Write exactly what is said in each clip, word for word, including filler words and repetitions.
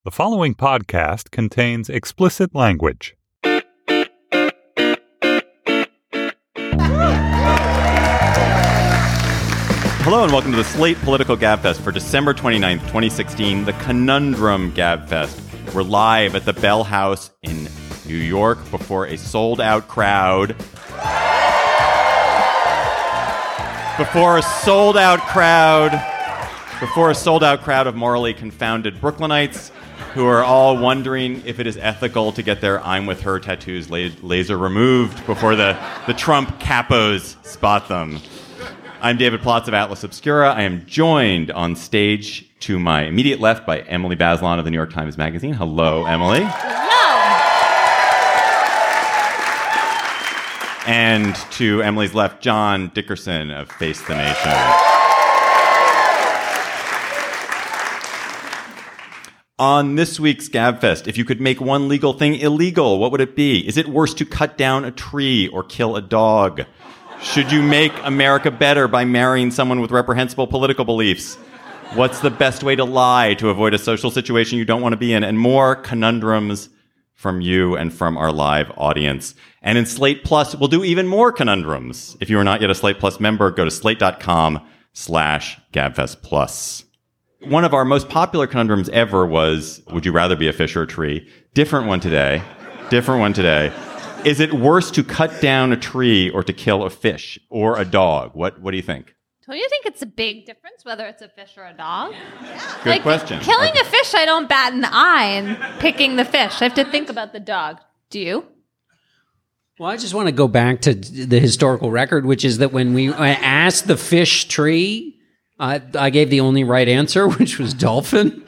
The following podcast contains explicit language. Hello and welcome to the Slate Political Gabfest for December twenty-ninth, twenty sixteen, the Conundrum Gabfest. We're live at the Bell House in New York before a sold-out crowd. Before a sold-out crowd. Before a sold-out crowd of morally confounded Brooklynites who are all wondering if it is ethical to get their I'm With Her tattoos la- laser removed before the, the Trump capos spot them. I'm David Plotz of Atlas Obscura. I am joined on stage to my immediate left by Emily Bazelon of the New York Times Magazine. Hello, Emily. Hello. And to Emily's left, John Dickerson of Face the Nation. On this week's Gabfest, if you could make one legal thing illegal, what would it be? Is it worse to cut down a tree or kill a dog? Should you make America better by marrying someone with reprehensible political beliefs? What's the best way to lie to avoid a social situation you don't want to be in? And more conundrums from you and from our live audience. And in Slate Plus, we'll do even more conundrums. If you are not yet a Slate Plus member, go to slate.com slash Gabfest Plus. One of our most popular conundrums ever was, would you rather be a fish or a tree? Different one today. Different one today. Is it worse to cut down a tree or to kill a fish or a dog? What What do you think? Don't you think it's a big difference whether it's a fish or a dog? Good like, question. Killing a fish, I don't bat an eye, and picking the fish, I have to think about the dog. Do you? Well, I just want to go back to the historical record, which is that when we I asked the fish tree, I, I gave the only right answer, which was dolphin.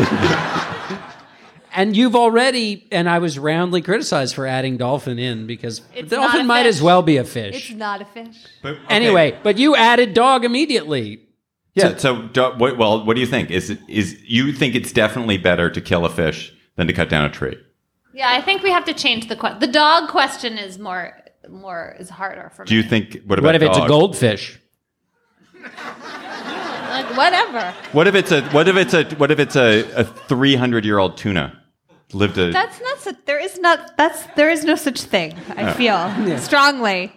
And you've already, and I was roundly criticized for adding dolphin in because It's dolphin not a might fish. as well be a fish. It's not a fish. But, okay. Anyway, but you added dog immediately. Yeah, so, do, what, well, what do you think? Is it, is you think it's definitely better to kill a fish than to cut down a tree? Yeah, I think we have to change the question. The dog question is more, more is harder for me. Do you think, what about What if it's a dog? goldfish? Like, whatever. What if it's a, what if it's a, what if it's a, a three hundred year old tuna? Lived a, That's not. So, there is not. That's there is no such thing. I feel strongly.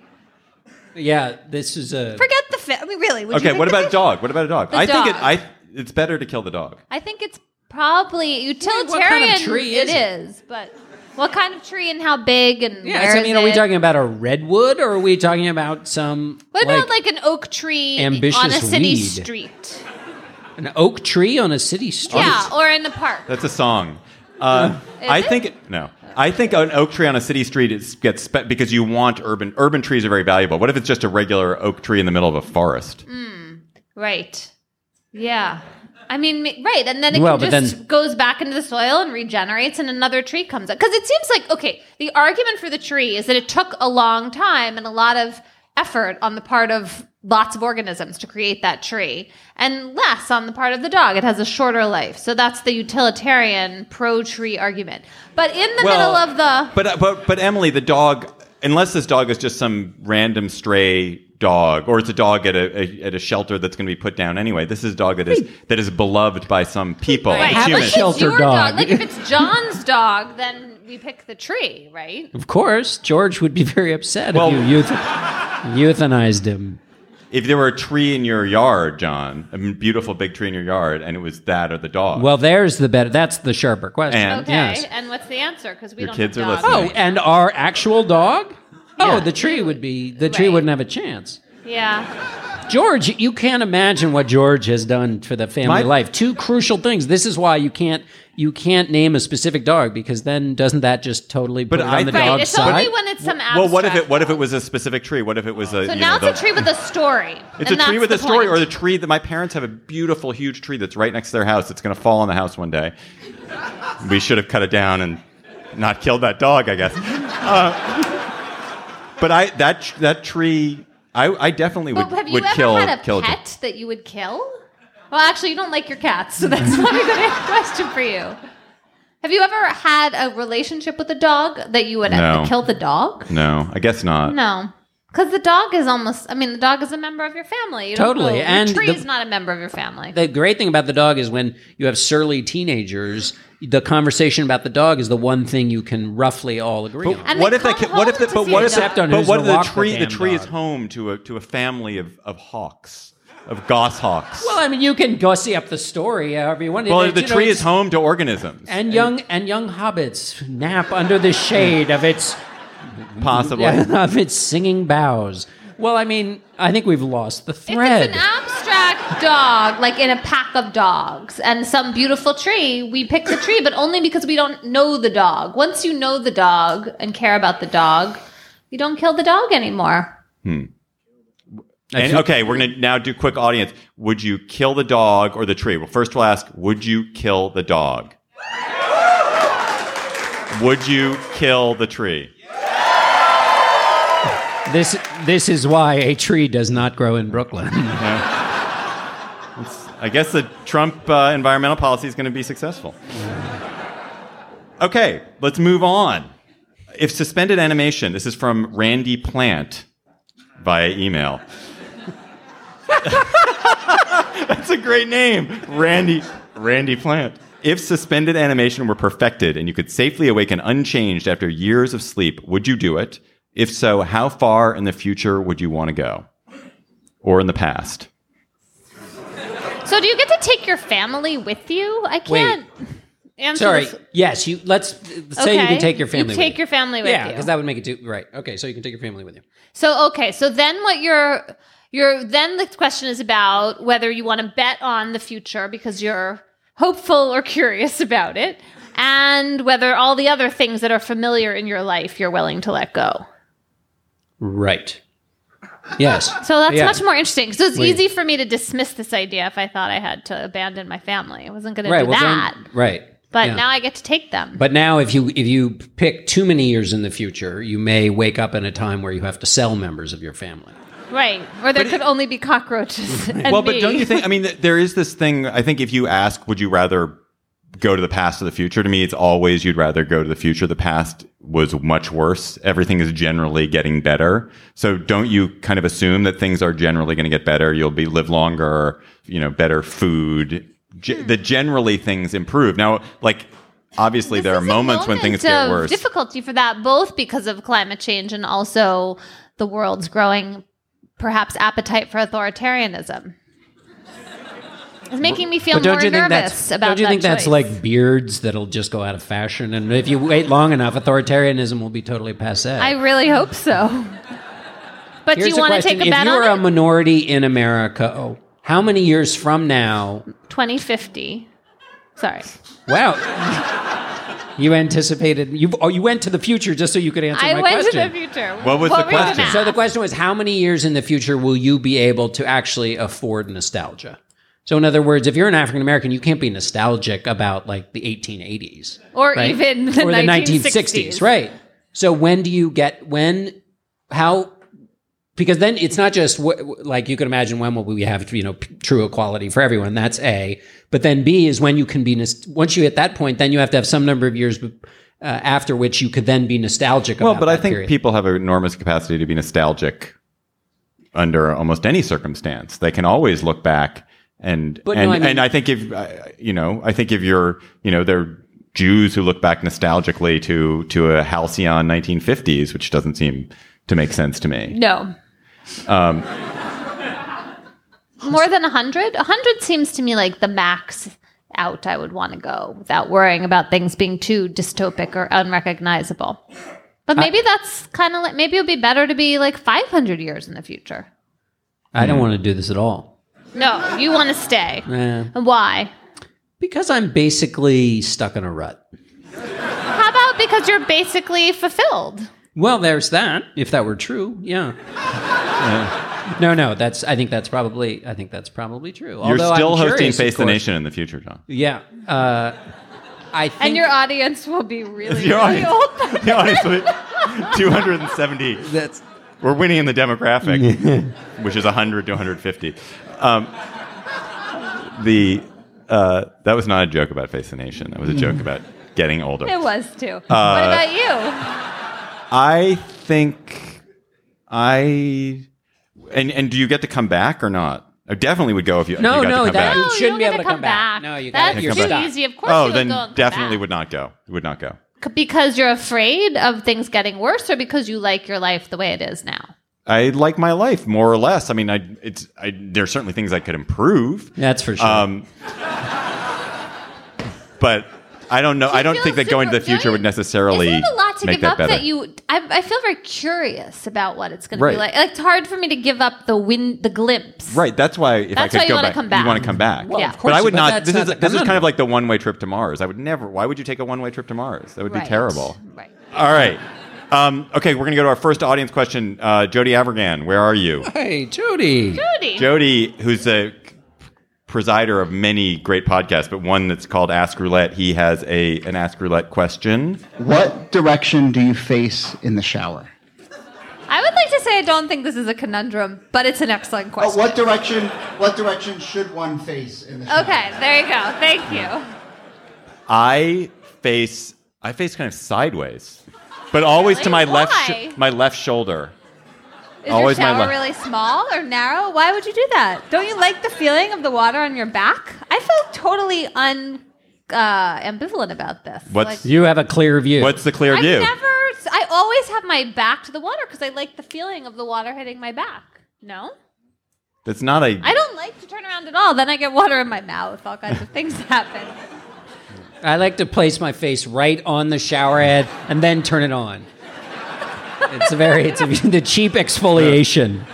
Yeah, this is a... Forget the fish. I mean, really. Would you okay, pick what the about a fish? dog? What about a dog? The I think it, dog. I, it's better to kill the dog. I think it's probably utilitarian. what kind of tree is it it? is, but what kind of tree and how big and Yeah, where so, I is mean, are we it? talking about a redwood or are we talking about some... What like, about like an oak tree ambitious on a city weed? street? an oak tree on a city street? Yeah, or in the park. That's a song. Uh, Is I it? think it, no. I think an oak tree on a city street is, gets spe- because you want urban urban trees are very valuable. What if it's just a regular oak tree in the middle of a forest? Right. Yeah. I mean, ma- right, and then it Well, can but just then- goes back into the soil and regenerates, and another tree comes up. Because it seems like, okay, the argument for the tree is that it took a long time and a lot of effort on the part of lots of organisms to create that tree, and less on the part of the dog. It has a shorter life. So that's the utilitarian pro-tree argument. But in the middle of the... But but but Emily, the dog, unless this dog is just some random stray dog, or it's a dog at a, a at a shelter that's going to be put down anyway. This is a dog that is that is beloved by some people. Right. It's have a human. Like, shelter it's your dog. Like if it's John's dog, then we pick the tree, right? Of course, George would be very upset Well- if you euth- euthanized him. If there were a tree in your yard, John, a beautiful big tree in your yard, and it was that or the dog. Well, there's the better. That's the sharper question. And- Okay, Yes. and what's the answer? Because we Your don't kids have are dogs. listening. Oh, and our actual dog? Oh, Yeah. the tree would be. The tree Right. wouldn't have a chance. Yeah. George, you can't imagine what George has done for the family My- life. Two crucial things. This is why you can't you can't name a specific dog because then doesn't that just totally put But it I on the think- Right, dog's it's side? only when it's some abstract. well, what if it what if it was a specific tree? What if it was a So you now know, it's the- a tree with a story. It's and a tree that's with a the story, point. or the tree that my parents have a beautiful, huge tree that's right next to their house. It's going to fall on the house one day. We should have cut it down and not killed that dog, I guess. Uh, but I that that tree, I, I definitely would But have you would ever kill had a kill it. pet that you would kill? Well, actually, you don't like your cats, so that's not a good question for you. Have you ever had a relationship with a dog that you would No. kill the dog? No, I guess not. No. Because the dog is almost, I mean, the dog is a member of your family. You don't Totally. know. And the tree the- is not a member of your family. The great thing about the dog is when you have surly teenagers, the conversation about the dog is the one thing you can roughly all agree on. And what they if the come ki- what if the home but to what see if the the, dog. Except on but who's what gonna if the walk the tree the damn tree is dog. home to a to a family of, of hawks, of goshawks. Well, I mean, you can gussy up the story however you want. Well, It- the you know, tree it's- is home to organisms. and young and young hobbits nap under the shade of its Possibly. of its singing boughs. Well, I mean, I think we've lost the If thread. it's an abstract dog, like in a pack of dogs, and some beautiful tree, we pick the tree, but only because we don't know the dog. Once you know the dog and care about the dog, you don't kill the dog anymore. And, okay, we're going to now do quick audience. Would you kill the dog or the tree? Well, first we'll ask, would you kill the dog? Would you kill the tree? This this is why a tree does not grow in Brooklyn. I guess the Trump uh, environmental policy is going to be successful. Okay, let's move on. If suspended animation, this is from Randy Plant via email. That's a great name, Randy Randy Plant. If suspended animation were perfected and you could safely awaken unchanged after years of sleep, would you do it? If so, how far in the future would you want to go? Or in the past? So do you get to take your family with you? I can't answer Sorry. this. Yes, you. Let's say you Okay. can take your family. You take with your family with yeah, you. because that would make it too right. Okay, so you can take your family with you. So okay, so then what you're you're then the question is about whether you want to bet on the future because you're hopeful or curious about it, and whether all the other things that are familiar in your life you're willing to let go. Right. Yes. So that's Yeah. much more interesting. So it's Wait. easy for me to dismiss this idea if I thought I had to abandon my family. I wasn't going to Right. do Well, that. then, right. But Yeah. now I get to take them. But now, if you if you pick too many years in the future, you may wake up in a time where you have to sell members of your family. Right. Or there could only be cockroaches and Well, me. but don't you think? I mean, th- there is this thing. I think if you ask, would you rather go to the past or the future? To me, it's always you'd rather go to the future. The past was much worse. Everything is generally getting better. So don't you kind of assume that things are generally going to get better? You'll be live longer. You know, better food. Ge- that generally things improve. Now, like. Obviously, This there are is a moments when things moment get of worse. Difficulty for that, both because of climate change and also the world's growing, perhaps, appetite for authoritarianism. It's making me feel But don't more you think nervous that's about don't you that think that's choice. like beards that'll just go out of fashion? And if you wait long enough, authoritarianism will be totally passé. I really hope so. But Here's do you the want to question. take a if bet you were on a it? minority in America, oh, how many years from now? twenty fifty. Sorry. Wow. You anticipated you oh, you went to the future just so you could answer I my went question. to the future. What was the were you gonna question? So the ask? question was, how many years in the future will you be able to actually afford nostalgia? So in other words, if you're an African American, you can't be nostalgic about like the eighteen eighties. Or right? even the or the nineteen nineteen sixties, sixties. right? So when do you get when how because then it's not just wh- like you can imagine when will we have you know p- true equality for everyone. That's A. But then B is when you can be nos- once you hit that point, then you have to have some number of years uh, after which you could then be nostalgic. Well, about but I that think period. people have an enormous capacity to be nostalgic under almost any circumstance. They can always look back and But no, and, I mean- and I think if uh, you know, I think if you're you know, there are Jews who look back nostalgically to to a halcyon nineteen fifties, which doesn't seem to make sense to me. No. Um, More than one hundred? one hundred seems to me like the max out I would want to go without worrying about things being too dystopic or unrecognizable. But maybe that's kind of like, maybe it would be better to be like five hundred years in the future. I don't want to do this at all. No, you want to stay. Eh. And why? Because I'm basically stuck in a rut. How about because you're basically fulfilled? Well, there's that. If that were true, yeah. No, no, that's. I think that's probably. I think that's probably true. you're Although still I'm hosting curious, Face of the course. Nation in the future, John. Yeah, uh, I think. And your audience will be really, Your really audience- old. The audience will be two hundred seventy. that's We're winning in the demographic, which is one hundred to one hundred fifty. Um, the uh, that was not a joke about Face the Nation. That was a joke about getting older. It was too. Uh, what about you? I think I and and do you get to come back or not? I definitely would go if you, No, if you got no, to come that- back. You No, shouldn't don't be get able to come back. No, you That's gotta- you're too stuck. easy. Of course Oh, you then would go and come definitely back. would not go. Would not go. C- Because you're afraid of things getting worse, or because you like your life the way it is now? I like my life more or less. I mean, I it's I, there are certainly things I could improve. That's for sure. Um, but I don't know. Do you I don't feel think that going to the super- future would necessarily Isn't it a lot to make give that up better. that you? I, I feel very curious about what it's going to Right. be like. Like, it's hard for me to give up the win, the glimpse. Right. That's why if That's I why could you go wanna back, come back. you want to come back. Well, Yeah. of course, but I would but not. that's This not is the this is kind conundrum. of like the one way trip to Mars. I would never. Why would you take a one way trip to Mars? That would be Right. terrible. Right. All right. Um, okay, we're going to go to our first audience question. Uh, Jody Avergan, where are you? Hey, Jody. Jody. Jody, who's a presider of many great podcasts, but one that's called Ask Roulette. He has a an Ask Roulette question. What direction do you face in the shower? I would like to say I don't think this is a conundrum, but it's an excellent Oh, question. what direction? What direction should one face in the shower? Okay, there you go. Thank you. I face I face kind of sideways, but always to my Really? left Why? sh- my left shoulder. Is Always my your shower le- really small or narrow? Why would you do that? Don't you like the feeling of the water on your back? I feel totally un uh, ambivalent about this. What's- You have a clear view. What's the clear I've view? never. I always have my back to the water because I like the feeling of the water hitting my back. No, That's not a. I don't like to turn around at all. Then I get water in my mouth. All kinds of things happen. I like to place my face right on the shower head and then turn it on. It's a very, it's a, the cheap exfoliation.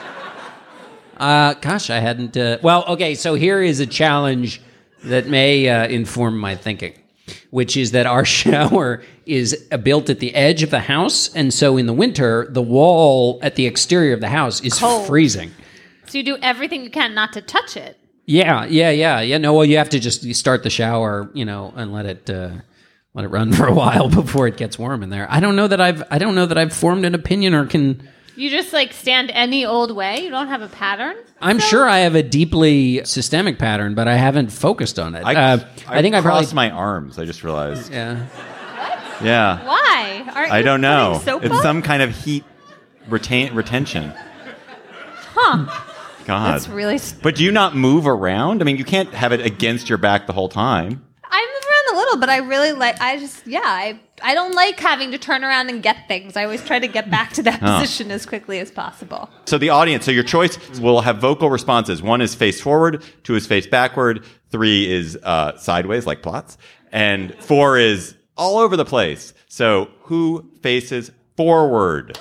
Uh, gosh, I hadn't. Uh, well, okay, so here is a challenge that may uh, inform my thinking, which is that our shower is uh, built at the edge of the house, and so in the winter, the wall at the exterior of the house is Cold. freezing. So you do everything you can not to touch it. Yeah, yeah, yeah, yeah. No, well, you have to just you start the shower, you know, and let it uh, let it run for a while before it gets warm in there. I don't know that I've I don't know that I've formed an opinion or can. You just like stand any old way. You don't have a pattern. I'm So- sure I have a deeply systemic pattern, but I haven't focused on it. I, uh, I, think I crossed probably. my arms. I just realized. Yeah. Yeah. Why? Aren't I you don't know. putting soap It's on? some kind of heat retain retention. Huh. God. That's really. St- But do you not move around? I mean, you can't have it against your back the whole time. I move around a little, but I really like. I just yeah. I I don't like having to turn around and get things. I always try to get back to that Huh. position as quickly as possible. So the audience, so your choice will have vocal responses. One is face forward, two is face backward, three is uh, sideways, like plots, and four is all over the place. So who faces forward?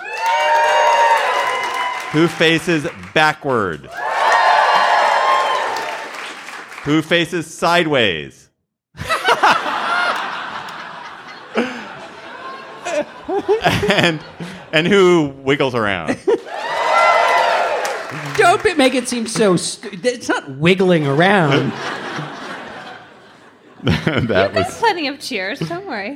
Who faces backward? Who faces sideways? and and who wiggles around? Don't be- make it seem so. St- it's not wiggling around. that There's was. plenty of cheers. Don't worry.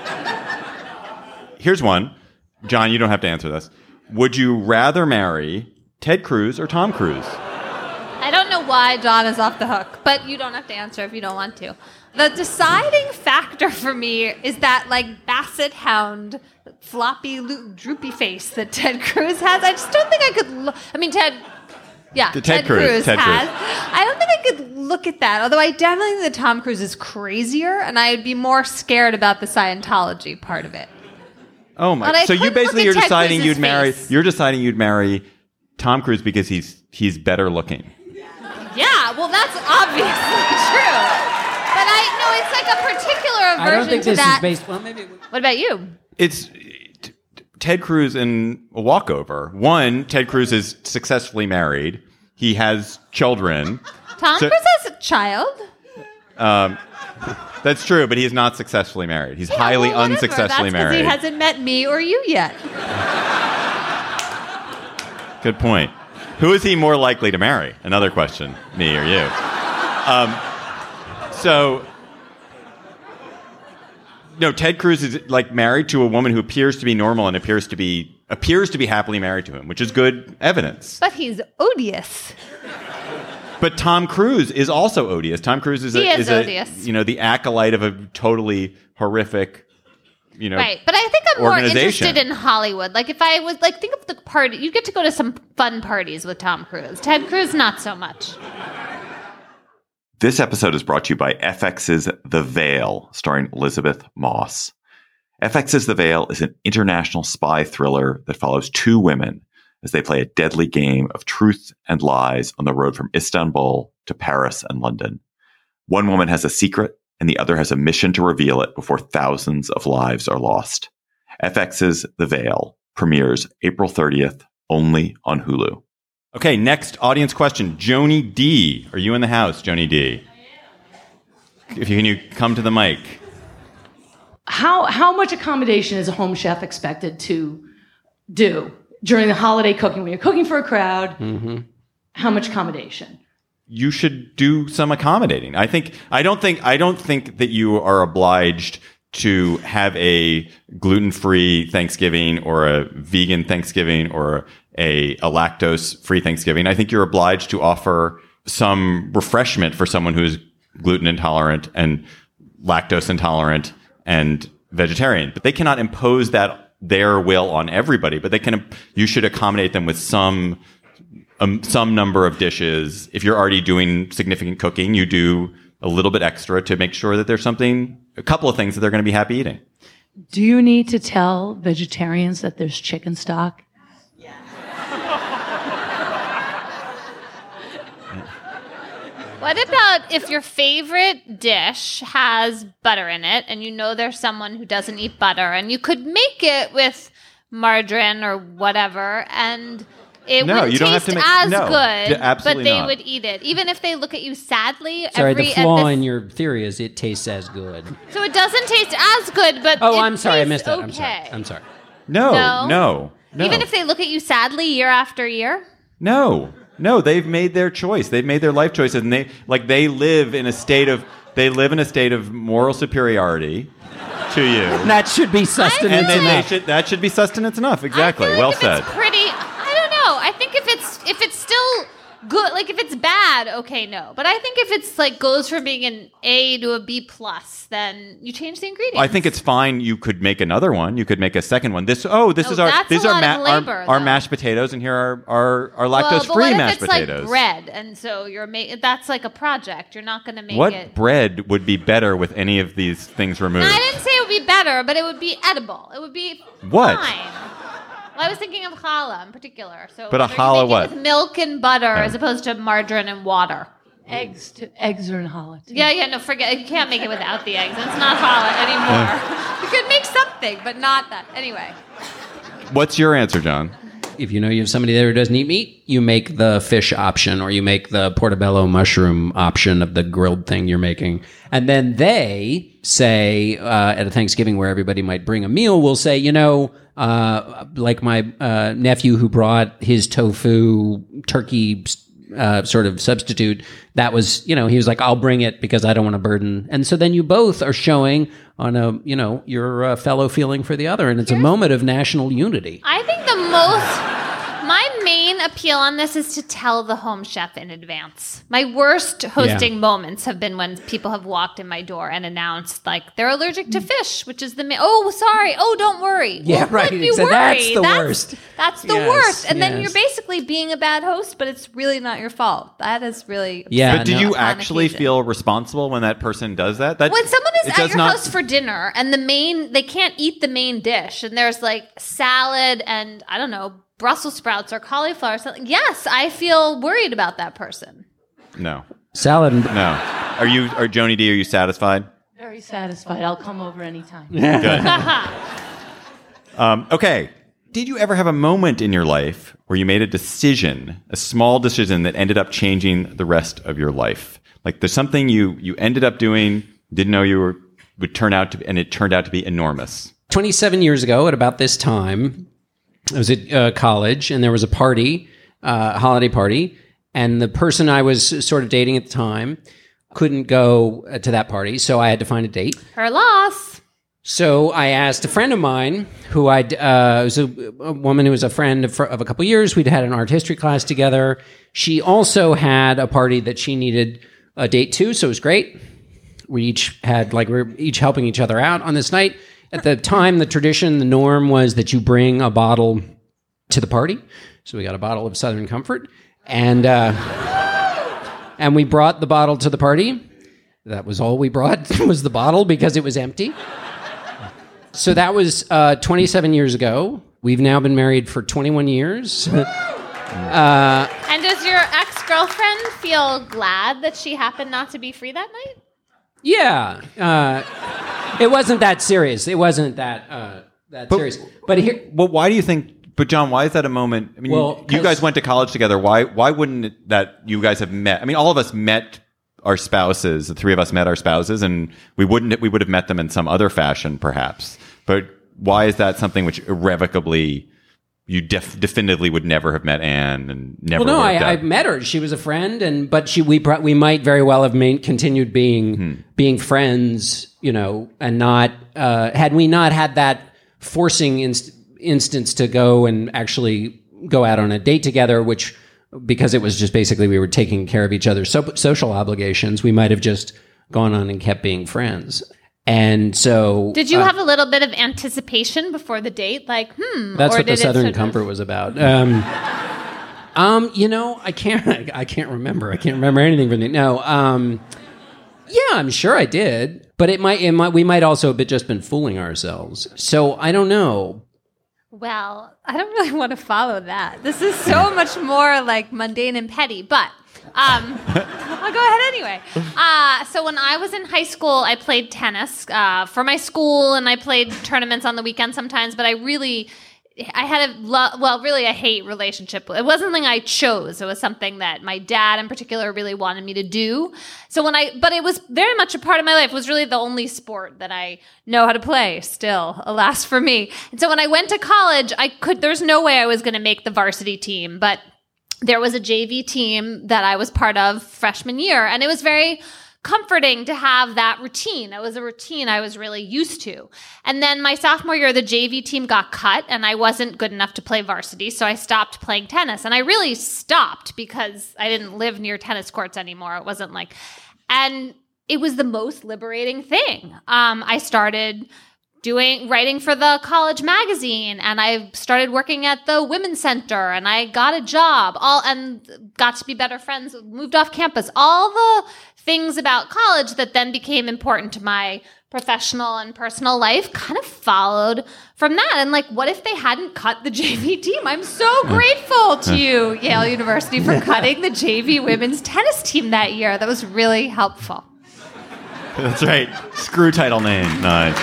Here's one. John, you don't have to answer this. Would you rather marry Ted Cruz or Tom Cruise? I don't know why John is off the hook, but you don't have to answer if you don't want to. The deciding factor for me is that like basset hound, floppy, lo- droopy face that Ted Cruz has. I just don't think I could. Lo- I mean, Ted. Yeah, The Ted Cruz, Ted has. Cruz. I don't think I could look at that. Although I definitely think that Tom Cruise is crazier, and I'd be more scared about the Scientology part of it. Oh my! But I So you couldn't basically look you're at Ted deciding Cruz's you'd marry. face. You're deciding you'd marry Tom Cruise because he's he's better looking. Yeah, well, that's obviously true. But I no, it's like a particular aversion I don't think to this that. is based. Well, maybe. It would- What about you? It's t- t- Ted Cruz in a walkover. One, Ted Cruz is successfully married. He has children. Tom So- Cruise has a child. Um, that's true, but he's not successfully married. He's Yeah, highly well, whatever. unsuccessfully That's 'cause married. he hasn't met me or you yet. Good point. Who is he more likely to marry? Another question, me or you. Um, so, no, Ted Cruz is like married to a woman who appears to be normal and appears to be appears to be happily married to him, which is good evidence. But he's odious. But Tom Cruise is also odious. Tom Cruise is, He a, is is a, odious. you know, the acolyte of a totally horrific you know, right. But I think I'm more organization. interested in Hollywood. Like if I was like, think of the party, you get to go to some fun parties with Tom Cruise. Ted Cruz, not so much. This episode is brought to you by F X's The Veil, starring Elizabeth Moss. F X's The Veil is an international spy thriller that follows two women as they play a deadly game of truth and lies on the road from Istanbul to Paris and London. One woman has a secret, and the other has a mission to reveal it before thousands of lives are lost. F X's The Veil premieres April thirtieth, only on Hulu. Okay, next audience question. Joni D. Are you in the house, Joni D? If you can you come to the mic. How how much accommodation is a home chef expected to do during the holiday cooking? When you're cooking for a crowd, mm-hmm. How much accommodation? You should do some accommodating. I think I don't think I don't think that you are obliged to have a gluten-free Thanksgiving or a vegan Thanksgiving or a, a lactose-free Thanksgiving. I think you're obliged to offer some refreshment for someone who's gluten intolerant and lactose intolerant and vegetarian. But they cannot impose that their will on everybody. But they can. You should accommodate them with some um, some number of dishes. If you're already doing significant cooking, you do a little bit extra to make sure that there's something, a couple of things that they're going to be happy eating. Do you need to tell vegetarians that there's chicken stock? What about if your favorite dish has butter in it and you know there's someone who doesn't eat butter and you could make it with margarine or whatever and it no, wouldn't you don't taste have to make, as no, good, absolutely but they not. would eat it. Even if they look at you sadly. Sorry, every, the flaw the, in your theory is it tastes as good. So it doesn't taste as good, but Oh, it I'm sorry, I tastes missed that. okay. I'm sorry. I'm sorry. No, No? no, no. Even if they look at you sadly year after year? No, no, they've made their choice. They've made their life choices, and they like they live in a state of they live in a state of moral superiority to you. That should be sustenance and then they enough. should that should be sustenance enough. Exactly. I feel like well if said. It's pretty. I don't know. I think if it's if it's still good, like if it's bad, okay, no. But I think if it's like goes from being an A to a B plus, then you change the ingredients. I think it's fine. You could make another one. You could make a second one. This oh, this Oh, is our that's these a are lot of ma- labor, our, our though. mashed potatoes, and here are our our well, lactose but free what mashed if it's potatoes. like bread, and so you're ma- that's like a project. You're not going to make What it. bread would be better with any of these things removed? I didn't say it would be better, but it would be edible. It would be What? fine. Well, I was thinking of challah in particular. So But a whether you challah make it what? with milk and butter as opposed to margarine and water. Eggs to eggs are in challah too. Yeah, yeah, no, forget. You can't make it without the eggs. It's not challah anymore. You could make something, but not that. Anyway. What's your answer, John? If you know you have somebody there who doesn't eat meat, you make the fish option or you make the portobello mushroom option of the grilled thing you're making. And then they say, uh, at a Thanksgiving where everybody might bring a meal, will say, you know, uh, like my uh, nephew who brought his tofu turkey uh, sort of substitute, that was, you know, he was like, I'll bring it because I don't want to burden. And so then you both are showing on a, you know, your uh, fellow feeling for the other. And it's a moment of national unity. I think the most, my main appeal on this is to tell the home chef in advance. My worst hosting Yeah. moments have been when people have walked in my door and announced like they're allergic to fish, which is the main, oh, sorry. Oh, don't worry. Yeah, Well, right. If you So worry, that's the worst. That's the Yes, worst. And then yes. you're basically being a bad host, but it's really not your fault. That is really Yeah, But do no. you on actually occasion. feel responsible when that person does that? that When someone is it at does your not- house for dinner and the main, they can't eat the main dish and there's like salad and I don't know, Brussels sprouts or cauliflower, something. Yes, I feel worried about that person. No, Salad. and- no. Are you, are Joni D? Are you satisfied? Very satisfied. I'll come over anytime. Good. um, okay. Did you ever have a moment in your life where you made a decision, a small decision that ended up changing the rest of your life? Like there's something you you ended up doing, didn't know you were would turn out to be, and it turned out to be enormous. twenty-seven years ago, at about this time, I was at uh, college, and there was a party, uh, holiday party, and the person I was sort of dating at the time couldn't go uh, to that party, so I had to find a date. Her loss. So I asked a friend of mine, who I uh, was a, a woman who was a friend of, of a couple years. We'd had an art history class together. She also had a party that she needed a date to, so it was great. We each had like we were each helping each other out on this night. At the time, the tradition, the norm was that you bring a bottle to the party. So we got a bottle of Southern Comfort, and uh, and we brought the bottle to the party. That was all we brought was the bottle because it was empty. So that was uh, twenty-seven years ago. We've now been married for twenty-one years. uh, and does your ex-girlfriend feel glad that she happened not to be free that night? Yeah. Uh, it wasn't that serious. It wasn't that uh, that But- serious. But here, Well, why do you think? But John, why is that a moment? I mean, Well, you 'cause- guys went to college together. Why? Why wouldn't it that you guys have met? I mean, all of us met our spouses. The three of us met our spouses, and we wouldn't. We would have met them in some other fashion, perhaps. But why is that something which irrevocably you def- definitively would never have met Anne and never? well, no, worked I, I out? met her. She was a friend, and but she we pro- we might very well have main, continued being Hmm. being friends, you know, and not uh, had we not had that forcing inst- instance to go and actually go out on a date together, which because it was just basically we were taking care of each other's so- social obligations, we might have just gone on and kept being friends. And so, Did you uh, have a little bit of anticipation before the date? Like, hmm. That's or what the did it Southern sort of- Comfort was about. Um, um, you know, I can't. I can't remember. I can't remember anything from the. No. Um, yeah, I'm sure I did, but it might. It might. We might also have just been fooling ourselves. So I don't know. Well, I don't really want to follow that. This is so much more like mundane and petty, but um, I'll go ahead anyway. Uh, so when I was in high school, I played tennis uh, for my school, and I played tournaments on the weekend sometimes, but I really... I had a lo- well, really a hate relationship. It wasn't something I chose. It was something that my dad in particular really wanted me to do. So when I, but it was very much a part of my life. It was really the only sport that I know how to play still, alas for me. And so when I went to college, I could, there's no way I was going to make the varsity team, but there was a J V team that I was part of freshman year. And it was very comforting to have that routine. It was a routine I was really used to. And then my sophomore year, the J V team got cut and I wasn't good enough to play varsity. So I stopped playing tennis. And I really stopped because I didn't live near tennis courts anymore. It wasn't like, and it was the most liberating thing. Um, I started doing writing for the college magazine, and I started working at the women's center, and I got a job, all and got to be better friends, moved off campus, all the things about college that then became important to my professional and personal life kind of followed from that. And like, what if they hadn't cut the J V team? I'm so grateful to you, Yale University, for cutting the J V women's tennis team that year. That was really helpful. That's right. Screw title name. Nice.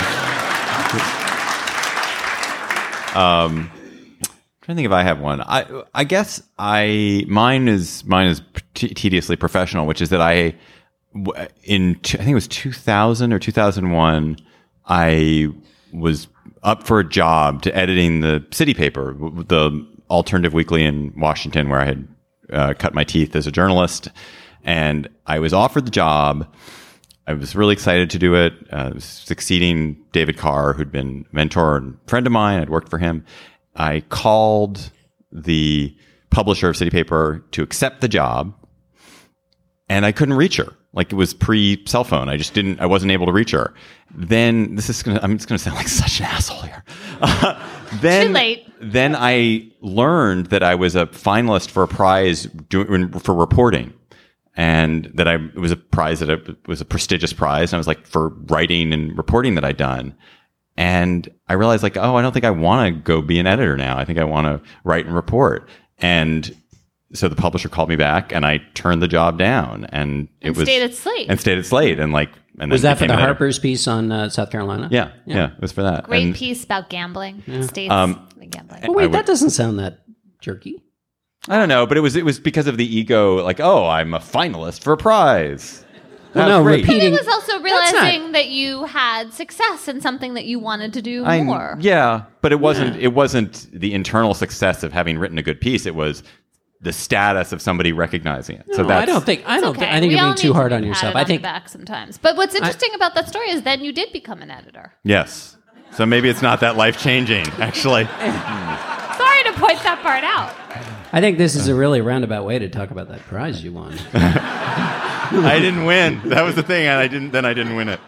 Um, trying to think if I have one. I I guess I mine is mine is t- tediously professional, which is that I in t- I think it was two thousand or two thousand one. I was up for a job to editing the city paper, the alternative weekly in Washington, where I had uh, cut my teeth as a journalist, and I was offered the job. I was really excited to do it. Uh, I was succeeding David Carr, who'd been a mentor and friend of mine. I'd worked for him. I called the publisher of City Paper to accept the job, and I couldn't reach her. Like, it was pre-cell phone. I just didn't, I wasn't able to reach her. Then, this is gonna, I'm just gonna sound like such an asshole here. Uh, then, Too late. Then I learned that I was a finalist for a prize do, for reporting. And that I, it was a prize that I, it was a prestigious prize. And I was like, for writing and reporting that I'd done. And I realized like, oh, I don't think I want to go be an editor now. I think I want to write and report. And so the publisher called me back and I turned the job down. And it And was. stayed at Slate. And stayed at Slate. And like, and Was then that for became the an editor. Harper's piece on uh, South Carolina? Yeah, yeah. It was for that. Great And piece about gambling. States Um, and gambling. Oh, wait, I would- that doesn't sound that jerky. I don't know, but it was, it was because of the ego. Like, oh, I'm a finalist for a prize. Well, That's no, great. But repeating- it was also That's realizing not- that you had success in something that you wanted to do I- more. Yeah, but it wasn't. It wasn't the internal success of having written a good piece. It was the status of somebody recognizing it. so No, that's, I don't think. I It's don't. okay. Think, I think We you're all being too need to hard be on yourself. patted I on think. the back sometimes. But what's interesting about that story is then you did become an editor. Yes. So maybe it's not that life changing. Actually, Sorry to point that part out. I think this is a really roundabout way to talk about that prize you won. I didn't win. That was the thing, and I didn't. Then I didn't win it.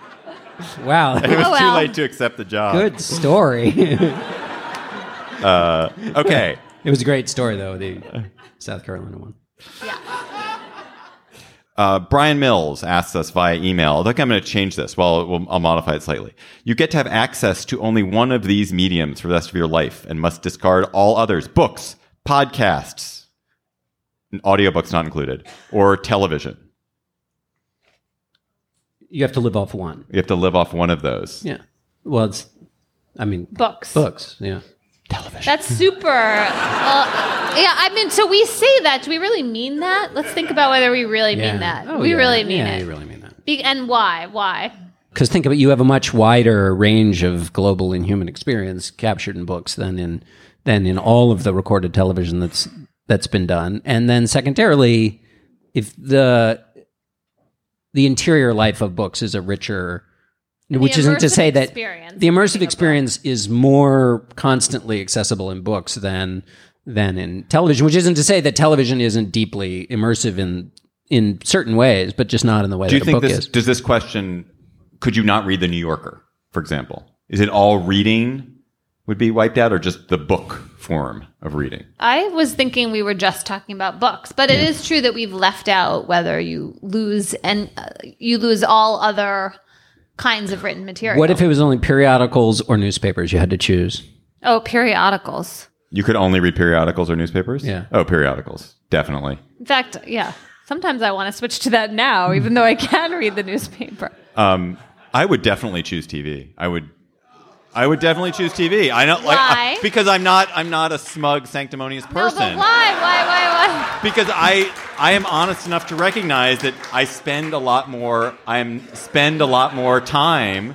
Wow. It was Oh, well. too late to accept the job. Good story. Okay. It was a great story, though, the South Carolina one. Uh, Brian Mills asks us via email. I think I'm going to change this. Well, we'll, I'll modify it slightly. You get to have access to only one of these mediums for the rest of your life and must discard all others. Books, podcasts, audiobooks not included, or television. You have to live off one. You have to live off one of those. Yeah. Well, it's, I mean, Books. books, yeah. Television. That's super. Well, yeah, I mean, so we say that. Do we really mean that? Let's think about whether we really Yeah. mean that. Oh, we yeah. really mean yeah, it. you really mean that. Be- and why? Why? Because think of it, you have a much wider range of global and human experience captured in books than in than in all of the recorded television that's that's been done. And then secondarily, if the the interior life of books is a richer, which isn't to immersive the that experience the of immersive reading a experience is more constantly accessible in books than than in television, which isn't to say that television isn't deeply immersive in in certain ways, but just not in the way Do you that a think book this, is. does this question, could you not read The New Yorker, for example? Is it all reading would be wiped out or just the book form of reading? I was thinking we were just talking about books, but it is true that we've left out whether you lose and uh, you lose all other kinds of written material. What if it was only periodicals or newspapers you had to choose? Oh, periodicals. You could only read periodicals or newspapers? Yeah. Oh, periodicals. Definitely. In fact, yeah. Sometimes I want to switch to that now, even though I can read the newspaper. Um, I would definitely choose T V. I would I would definitely choose T V. I don't like Why? uh, because I'm not I'm not a smug sanctimonious person. No, but why? Why? Why? Why? Because I I am honest enough to recognize that I spend a lot more I spend a lot more time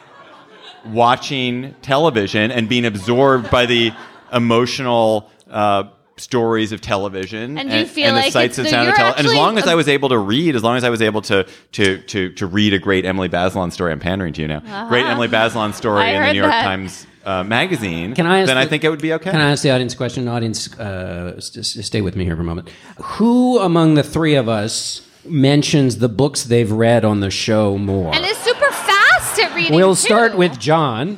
watching television and being absorbed by the emotional uh, stories of television And do you feel and the like sights it's and the- sound of you're television. And as actually long as a- I was able to read, as long as I was able to to to to read a great Emily Bazelon story, I'm pandering to you now. Great Emily Bazelon story Uh-huh. I in the heard New York that. Times uh, magazine. Can I ask then I the- think it would be okay. Can I ask the audience a question? Audience, uh, s- s- stay with me here for a moment. Who among the three of us mentions the books they've read on the show more? And is super fast at reading. We'll too. start with John,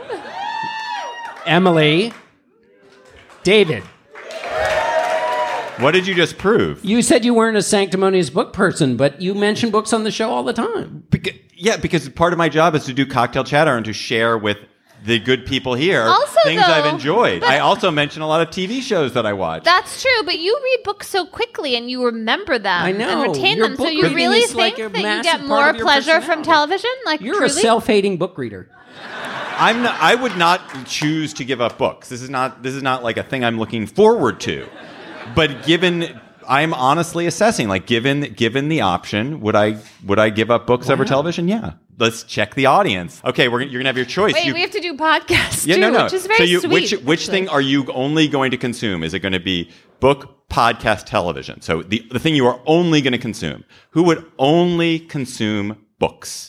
Emily, David. What did you just prove? You said you weren't a sanctimonious book person, but you mention books on the show all the time. Beca- yeah, because part of my job is to do cocktail chatter and to share with the good people here Also, things though, I've enjoyed. but- I also mention a lot of T V shows that I watch. That's true, but you read books so quickly and you remember them I know. and retain Your them. So book you reading really is like think a that you massive get part more of your pleasure from personality. television? Like You're truly? a self-hating book reader. I'm not, I would not choose to give up books. This is not this is not like a thing I'm looking forward to. But given I'm honestly assessing, like given given the option, would I would I give up books over television? Yeah. Let's check the audience. Okay, we're gonna, you're gonna have your choice. Wait, You- we have to do podcasts yeah, too, no, no. which is very so you, sweet. which which actually. thing are you only going to consume? Is it going to be book, podcast, television? So the the thing you are only going to consume. Who would only consume books?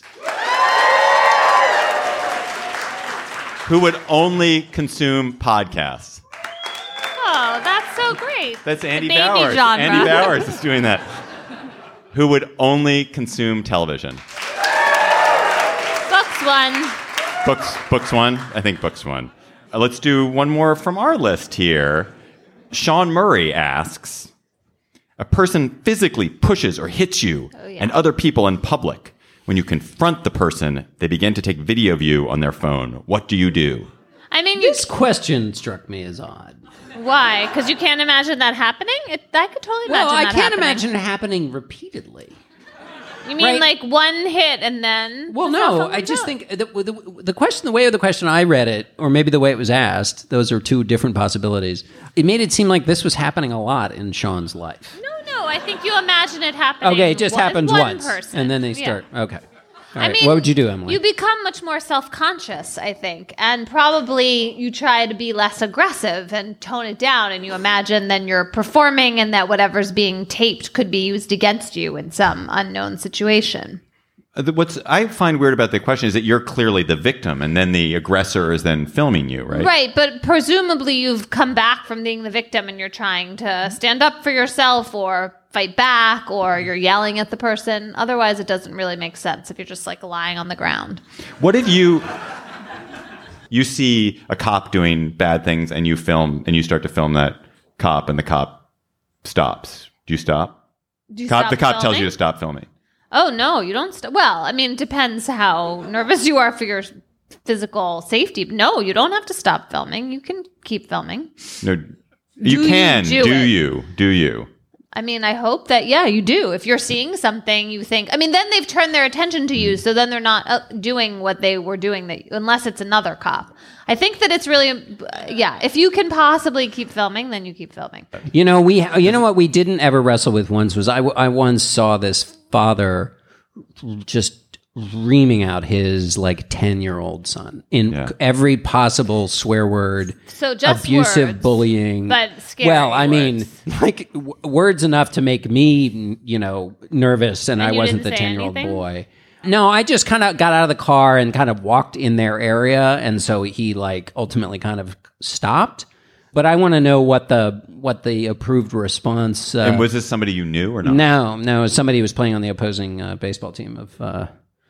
Who would only consume podcasts? Oh, that's so great. That's Andy the baby Bowers. genre. Andy Bowers is doing that. Who would only consume television? Books one. Books, books one. I think books one. Uh, let's do one more from our list here. Sean Murray asks, a person physically pushes or hits you Oh, yeah. and other people in public. When you confront the person, they begin to take video of you on their phone. What do you do? I mean, you, This question struck me as odd. why? Because you can't imagine that happening? It, I could totally imagine Well, I that can't happening. imagine it happening repeatedly. You mean right. like one hit and then? Well, the cell no, phone I goes just out? think the, the, the question, the way of the question I read it, or maybe the way it was asked, those are two different possibilities. It made it seem like this was happening a lot in Sean's life. No, no. I think you imagine it happening. Okay, it just with happens one once, person. and then they Yeah. start. Okay, all right. I mean, what would you do, Emily? You become much more self-conscious, I think, and probably you try to be less aggressive and tone it down, and you imagine then you're performing and that whatever's being taped could be used against you in some unknown situation. The- What's I find weird about the question is that you're clearly the victim, and then the aggressor is then filming you, right? Right, but presumably you've come back from being the victim and you're trying to stand up for yourself or fight back, or you're yelling at the person. Otherwise, it doesn't really make sense if you're just like lying on the ground. What if you you see a cop doing bad things and you film and you start to film that cop and the cop stops? Do you stop? Do you Cop, stop the cop tells filming? you to stop filming. Oh, no, you don't. St- well, I mean, it depends how nervous you are for your physical safety. No, you don't have to stop filming. You can keep filming. No, you you can. do Do, it? you? Do you? I mean, I hope that, yeah, you do. If you're seeing something, you think, I mean, then they've turned their attention to you. So then they're not uh, doing what they were doing, that, unless it's another cop. I think that it's really, uh, yeah, if you can possibly keep filming, then you keep filming. You know, we. You know what we didn't ever wrestle with once was I. I once saw this father just reaming out his like ten year old son in Yeah. every possible swear word, So just abusive words, bullying. but scary well, I mean, words. like w- words enough to make me, you know, nervous, and, And I you wasn't didn't the say ten year old anything? boy. No, I just kind of got out of the car and kind of walked in their area, and so he like ultimately kind of stopped. But I want to know what the what the approved response. Uh, And was this somebody you knew or not? no, no, somebody was playing on the opposing uh, baseball team of uh,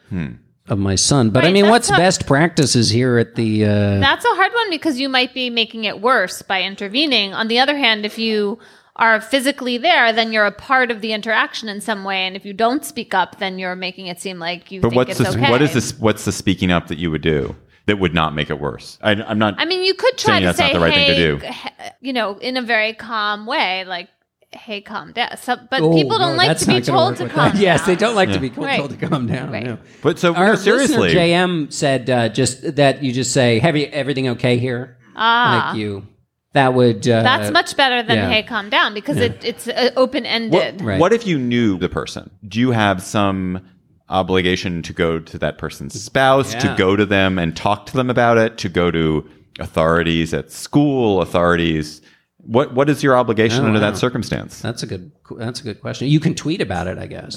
of my son. But I Right, mean, that's what's not- best practices here at the? Uh, That's a hard one because you might be making it worse by intervening. On the other hand, if you are physically there, then you're a part of the interaction in some way. And if you don't speak up, then you're making it seem like you But think what's it's the okay. what is this? What's the speaking up that you would do that would not make it worse? I, I'm not. I mean, you could try saying to that's say, not the right hey, thing to do. h- you know, in a very calm way, like, hey, calm down. So, but oh, people don't no, like that's to be not gonna told work to with calm that. down. Yes, they don't like to be Right. told to calm down. Right. No. But so Our no, listener seriously, J M said uh, just that you just say, "Have you everything okay here?" Ah. Like you. That would. Uh, That's much better than, yeah. hey, calm down, because it, it's uh, open-ended. what, Right. what if you knew the person? Do you have some obligation to go to that person's spouse, Yeah. to go to them and talk to them about it, to go to authorities at school, authorities? What what is your obligation Oh, under wow. that circumstance? That's a good. That's a good question. You can tweet about it, I guess.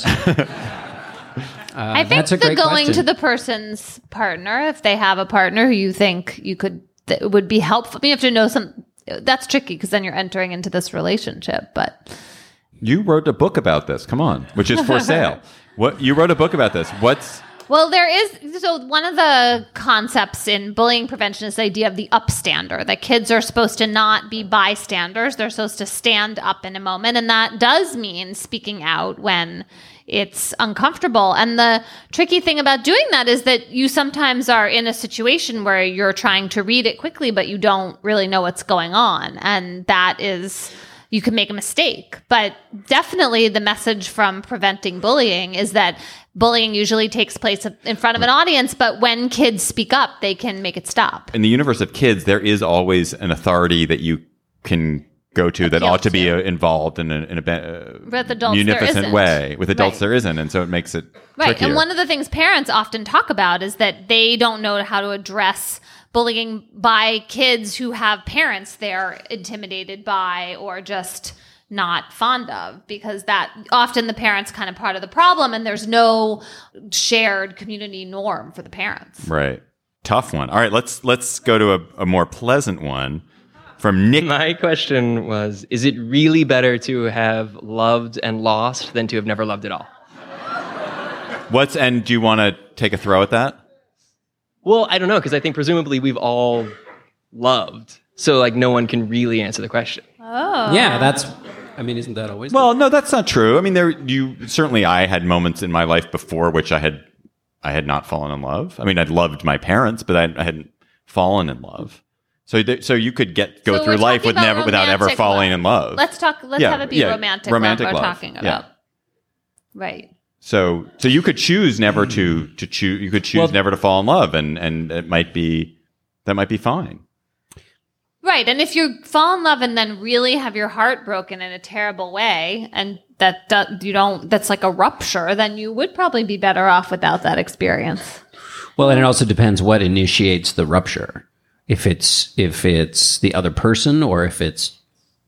I think that's a the great going question. to the person's partner, if they have a partner who you think you could that would be helpful. You have to know some. That's tricky because then you're entering into this relationship. But You wrote a book about this. Come on, which is for sale. What you wrote a book about this? What's well, there is so one of the concepts in bullying prevention is the idea of the upstander. That kids are supposed to not be bystanders; they're supposed to stand up in a moment, and that does mean speaking out when it's uncomfortable. And the tricky thing about doing that is that you sometimes are in a situation where you're trying to read it quickly, but you don't really know what's going on. And that is, you can make a mistake. But definitely the message from preventing bullying is that bullying usually takes place in front of an audience, but when kids speak up, they can make it stop. in the universe of kids? There is always an authority that you can go to that Appeal ought to be to. uh, involved in a, in a be- uh, With adults, there munificent isn't. way. With adults, Right. there isn't, and so it makes it Right. trickier. And one of the things parents often talk about is that they don't know how to address bullying by kids who have parents they're intimidated by or just not fond of, because that often the parents kind of part of the problem and there's no shared community norm for the parents. Right. Tough one. All right, let's let's go to a, a more pleasant one from Nick. My question was, is it really better to have loved and lost than to have never loved at all? What's and do you want to take a throw at that? Well, I don't know, because I think presumably we've all loved. So, like, no one can really answer the question. Yeah, that's. I mean, isn't that always? Well, no, that's not true. I mean, there you certainly I had moments in my life before which I had I had not fallen in love. I mean, I'd loved my parents, but I, I hadn't fallen in love. So, th- so you could get go So through we're life talking with about never without ever romantic falling love. in love. Let's talk let's Yeah, have it be yeah, romantic, romantic love we're love. talking Yeah. about. Right. So, so you could choose never to to choose. You could choose Well- never to fall in love, and and it might be that might be fine. Right. And if you fall in love and then really have your heart broken in a terrible way and that, that you don't, that's like a rupture, then you would probably be better off without that experience. Well, and it also depends what initiates the rupture. If it's if it's the other person, or if it's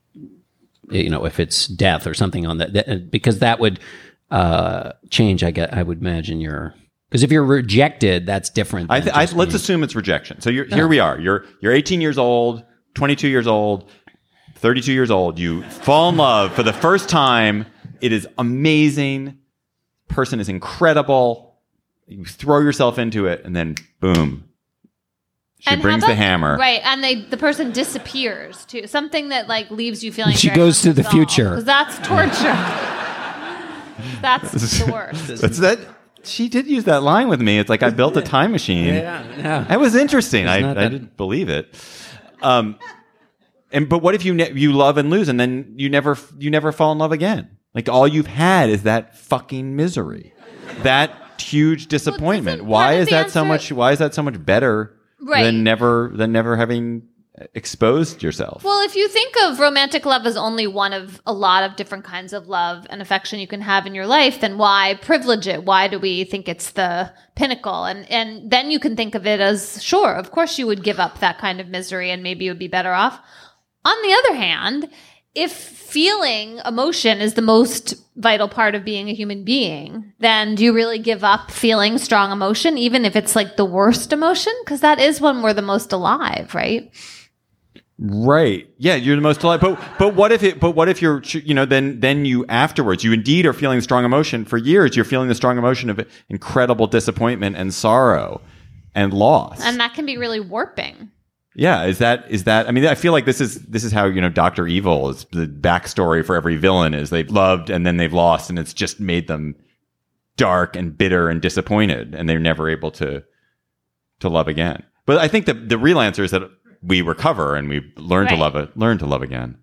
you know if it's death or something on that, that because that would uh, change. I get. I would imagine your Because if you're rejected, that's different. I than th- I, just let's being- assume it's rejection. So you're, here we are. You're you're eighteen years old, twenty-two years old, thirty-two years old. You fall in love for the first time. It is amazing. Person is incredible. You throw yourself into it, and then boom, she And how brings about- the hammer. Right, and they the person disappears too. Something that like leaves you feeling She very goes to the unresolved, future. 'cause that's torture. That's the worst. That's that. She did use that line with me. It's like I built a time machine. Yeah, yeah. That was interesting. I, not I that- didn't believe it. Um, and but what if you ne- you love and lose, and then you never you never fall in love again? Like all you've had is that fucking misery, that huge disappointment. isn't Why part of is the that so answer- much? Why is that so much better Right. than never than never having exposed yourself? Well, if you think of romantic love as only one of a lot of different kinds of love and affection you can have in your life, then why privilege it? Why do we think it's the pinnacle? And and then you can think of it as, sure, of course you would give up that kind of misery and maybe you would be better off. On the other hand, if feeling emotion is the most vital part of being a human being, then do you really give up feeling strong emotion, even if it's like the worst emotion? Because that is when we're the most alive, right? Right. Yeah, you're the most alive. But but what if it? But what if you're? You know, then then you afterwards, you indeed are feeling strong emotion for years. You're feeling the strong emotion of incredible disappointment and sorrow and loss. And that can be really warping. Yeah. Is that is that? I mean, I feel like this is this is how you know Doctor Evil is. The backstory for every villain is they've loved and then they've lost, and it's just made them dark and bitter and disappointed, and they're never able to to love again. But I think the the real answer is that we recover and we learn Right. to love it, learn to love again.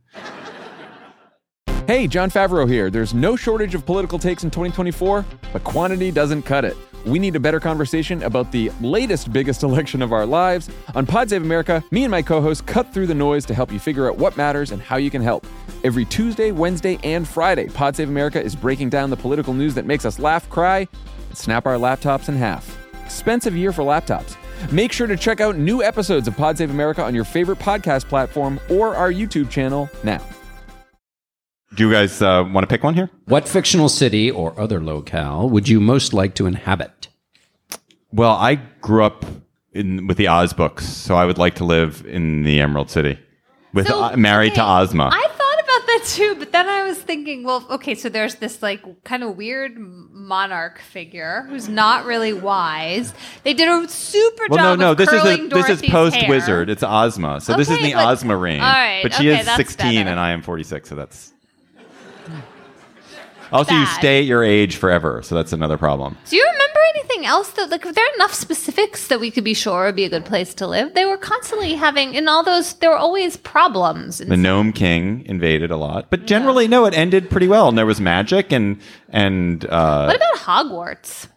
Hey, John Favreau here. There's no shortage of political takes in twenty twenty-four, but quantity doesn't cut it. We need a better conversation about the latest, biggest election of our lives. On Pod Save America, me and my co-hosts cut through the noise to help you figure out what matters and how you can help. Every Tuesday, Wednesday, and Friday, Pod Save America is breaking down the political news that makes us laugh, cry, and snap our laptops in half. Expensive year for laptops. Make sure to check out new episodes of Pod Save America on your favorite podcast platform or our YouTube channel now. Do you guys uh, want to pick one here? What fictional city or other locale would you most like to inhabit? Well, I grew up in, with the Oz books, so I would like to live in the Emerald City, with So, uh, married okay, to Ozma. I thought about that too, but then I was thinking, well, okay, so there's this like kind of weird monarch figure who's not really wise. They did a super well, job no, no, of this is curling a, this is Dorothy's post hair. Wizard. It's Ozma, so this is Okay, the but- Ozma reign. all right, but she okay, is that's sixteen, better. and I am forty-six, so that's. Also, you Bad. stay at your age forever, so that's another problem. Do you remember anything else that, like, were there enough specifics that we could be sure would be a good place to live? They were constantly having, in all those, there were always problems. The Gnome King invaded a lot, but generally, no, it ended pretty well, and there was magic and and. Uh, What about Hogwarts?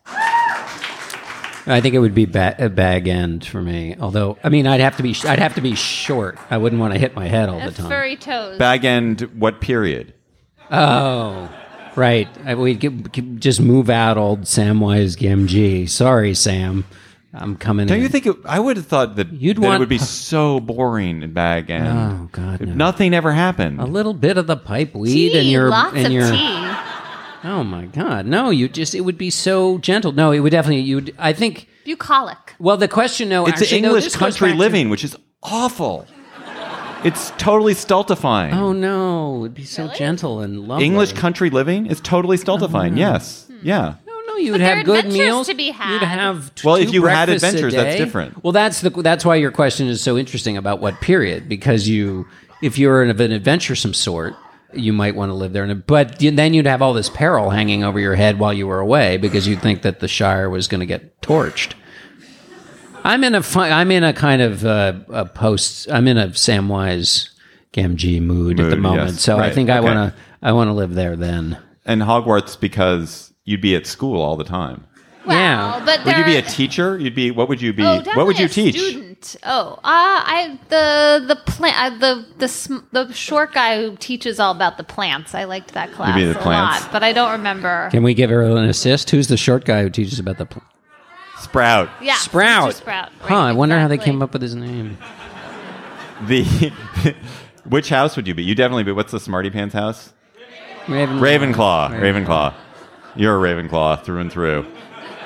I think it would be ba- a bag end for me. Although, I mean, I'd have to be I'd have to be short. I wouldn't want to hit my head all the And time. furry toes. Bag End, what period? Oh, right. I, we'd get, get- just move out old Samwise Gamgee. Sorry, Sam. I'm coming Don't in. you think it, I would have thought that, You'd that it want- would be so boring in Bag End? Oh, God, If no. nothing ever happened. a little bit of the pipe weed tea, and your lots and of your tea. Oh my God. No, you just it would be so gentle. No, it would definitely you would I think Bucolic. well the question no It's actually, no, English this goes country back to- living, which is awful. It's totally stultifying. Oh no, it would be so Really? gentle and lovely. English country living is totally stultifying. Yes. Yeah. No, no, you would But there have are good adventures meals to be had. You'd have t- Well, two if you had breakfasts a adventures, that's day. different. Well, that's the that's why your question is so interesting about what period because you if you're of an adventuresome sort, you might want to live there. But then you'd have all this peril hanging over your head while you were away because you'd think that the Shire was going to get torched. I'm in a fi- I'm in a kind of uh, a post. I'm in a Samwise Gamgee mood, at the Mood, moment, yes. so I Right, think I okay. want to I want to live there then. And Hogwarts because you'd be at school all the time. Well, Yeah. but Would you be there- a teacher? You'd be. What would you be? Oh, what would definitely you a teach? Student. Oh, uh, I the the plant uh, the the sm- the short guy who teaches all about the plants. I liked that class be the a plants. lot, but I don't remember. Can we give her an assist? Who's the short guy who teaches about the pl- Sprout. Yeah, Sprout? Mister Sprout. Huh? I Right, wonder how they exactly. came up with his name. The which house would you be? You definitely be. What's the Smarty Pants house? Raven- Ravenclaw. Ravenclaw. You're a Ravenclaw through and through.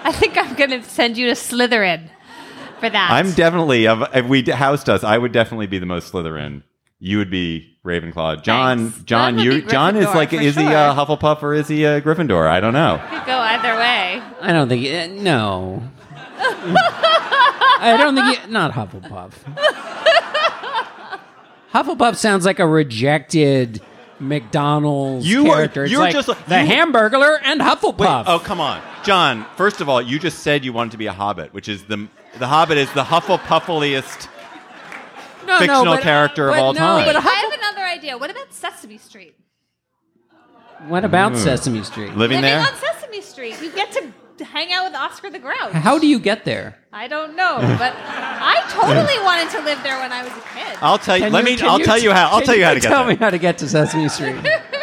I think I'm going to send you to Slytherin for that. I'm definitely, if we housed us, I would definitely be the most Slytherin. You would be Ravenclaw. John, Thanks. John, John would you, be John is Gryffindor, like, for is he sure. a Hufflepuff or is he a Gryffindor? I don't know. Could go either way. I don't think. Uh, no. I don't think. You, not Hufflepuff. Hufflepuff sounds like a rejected McDonald's You are- character. It's you're like just like- the you- Hamburglar and Hufflepuff. Wait, oh, come on. John, first of all, you just said you wanted to be a Hobbit, which is the, the Hobbit is the Hufflepuffiest no, fictional no, but, character of but all no, time. But I Huffle- have another idea. What about Sesame Street? what about Sesame Street? Living Living there? on Sesame Street. You get to hang out with Oscar the Grouch. How do you get there? I don't know, but I totally wanted to live there when I was a kid. I'll tell you. Can let you- me. can I'll tell you how. I'll can tell you how to get Tell there. me how to get to Sesame Street.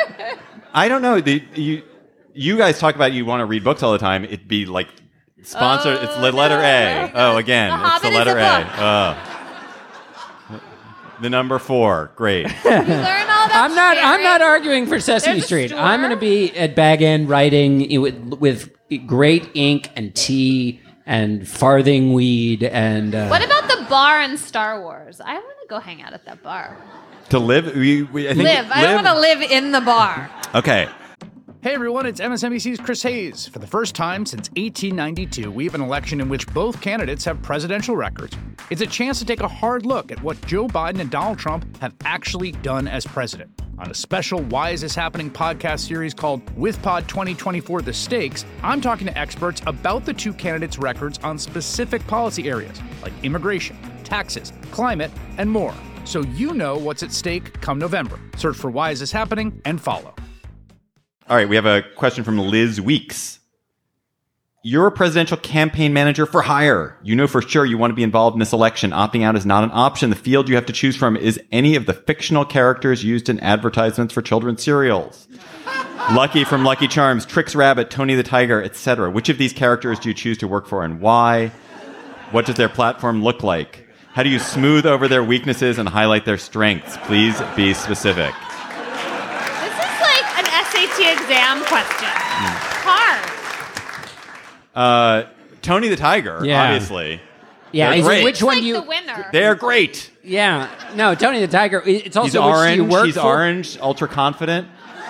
I don't know. The, you, you guys talk about you want to read books all the time. It'd be like sponsored. Oh, it's the letter no, A. no. Oh, again, The it's the Hobbit is letter a A. book. Oh. The number four. Great. You learn all that. I'm not. I'm sharing. not arguing for Sesame There's a Street. store. I'm going to be at Bag End writing it with, with great ink and tea and farthing weed and. Uh, What about the bar in Star Wars? I want to go hang out at that bar. To live. We, we, I think Live. I don't want to live in the bar. Okay. Hey everyone, it's M S N B C's Chris Hayes. For the first time since eighteen ninety-two, we have an election in which both candidates have presidential records. It's a chance to take a hard look at what Joe Biden and Donald Trump have actually done as president. On a special Why Is This Happening podcast series called WithPod twenty twenty-four The Stakes, I'm talking to experts about the two candidates' records on specific policy areas like immigration, taxes, climate, and more. So you know what's at stake come November. Search for Why Is This Happening and follow. All right, we have a question from Liz Weeks. You're a presidential campaign manager for hire. You know for sure you want to be involved in this election. Opting out is not an option. The field you have to choose from is any of the fictional characters used in advertisements for children's cereals. Lucky from Lucky Charms, Trix Rabbit, Tony the Tiger, et cetera. Which of these characters do you choose to work for and why? What does their platform look like? How do you smooth over their weaknesses and highlight their strengths? Please be specific. This is like an S A T exam question. Hard. Uh, Tony the Tiger, Yeah. obviously. yeah, They're is it- great. which one like do you? the winner. They're great. Yeah, no, Tony the Tiger. It's also He's which do orange. you work He's for? orange, ultra confident.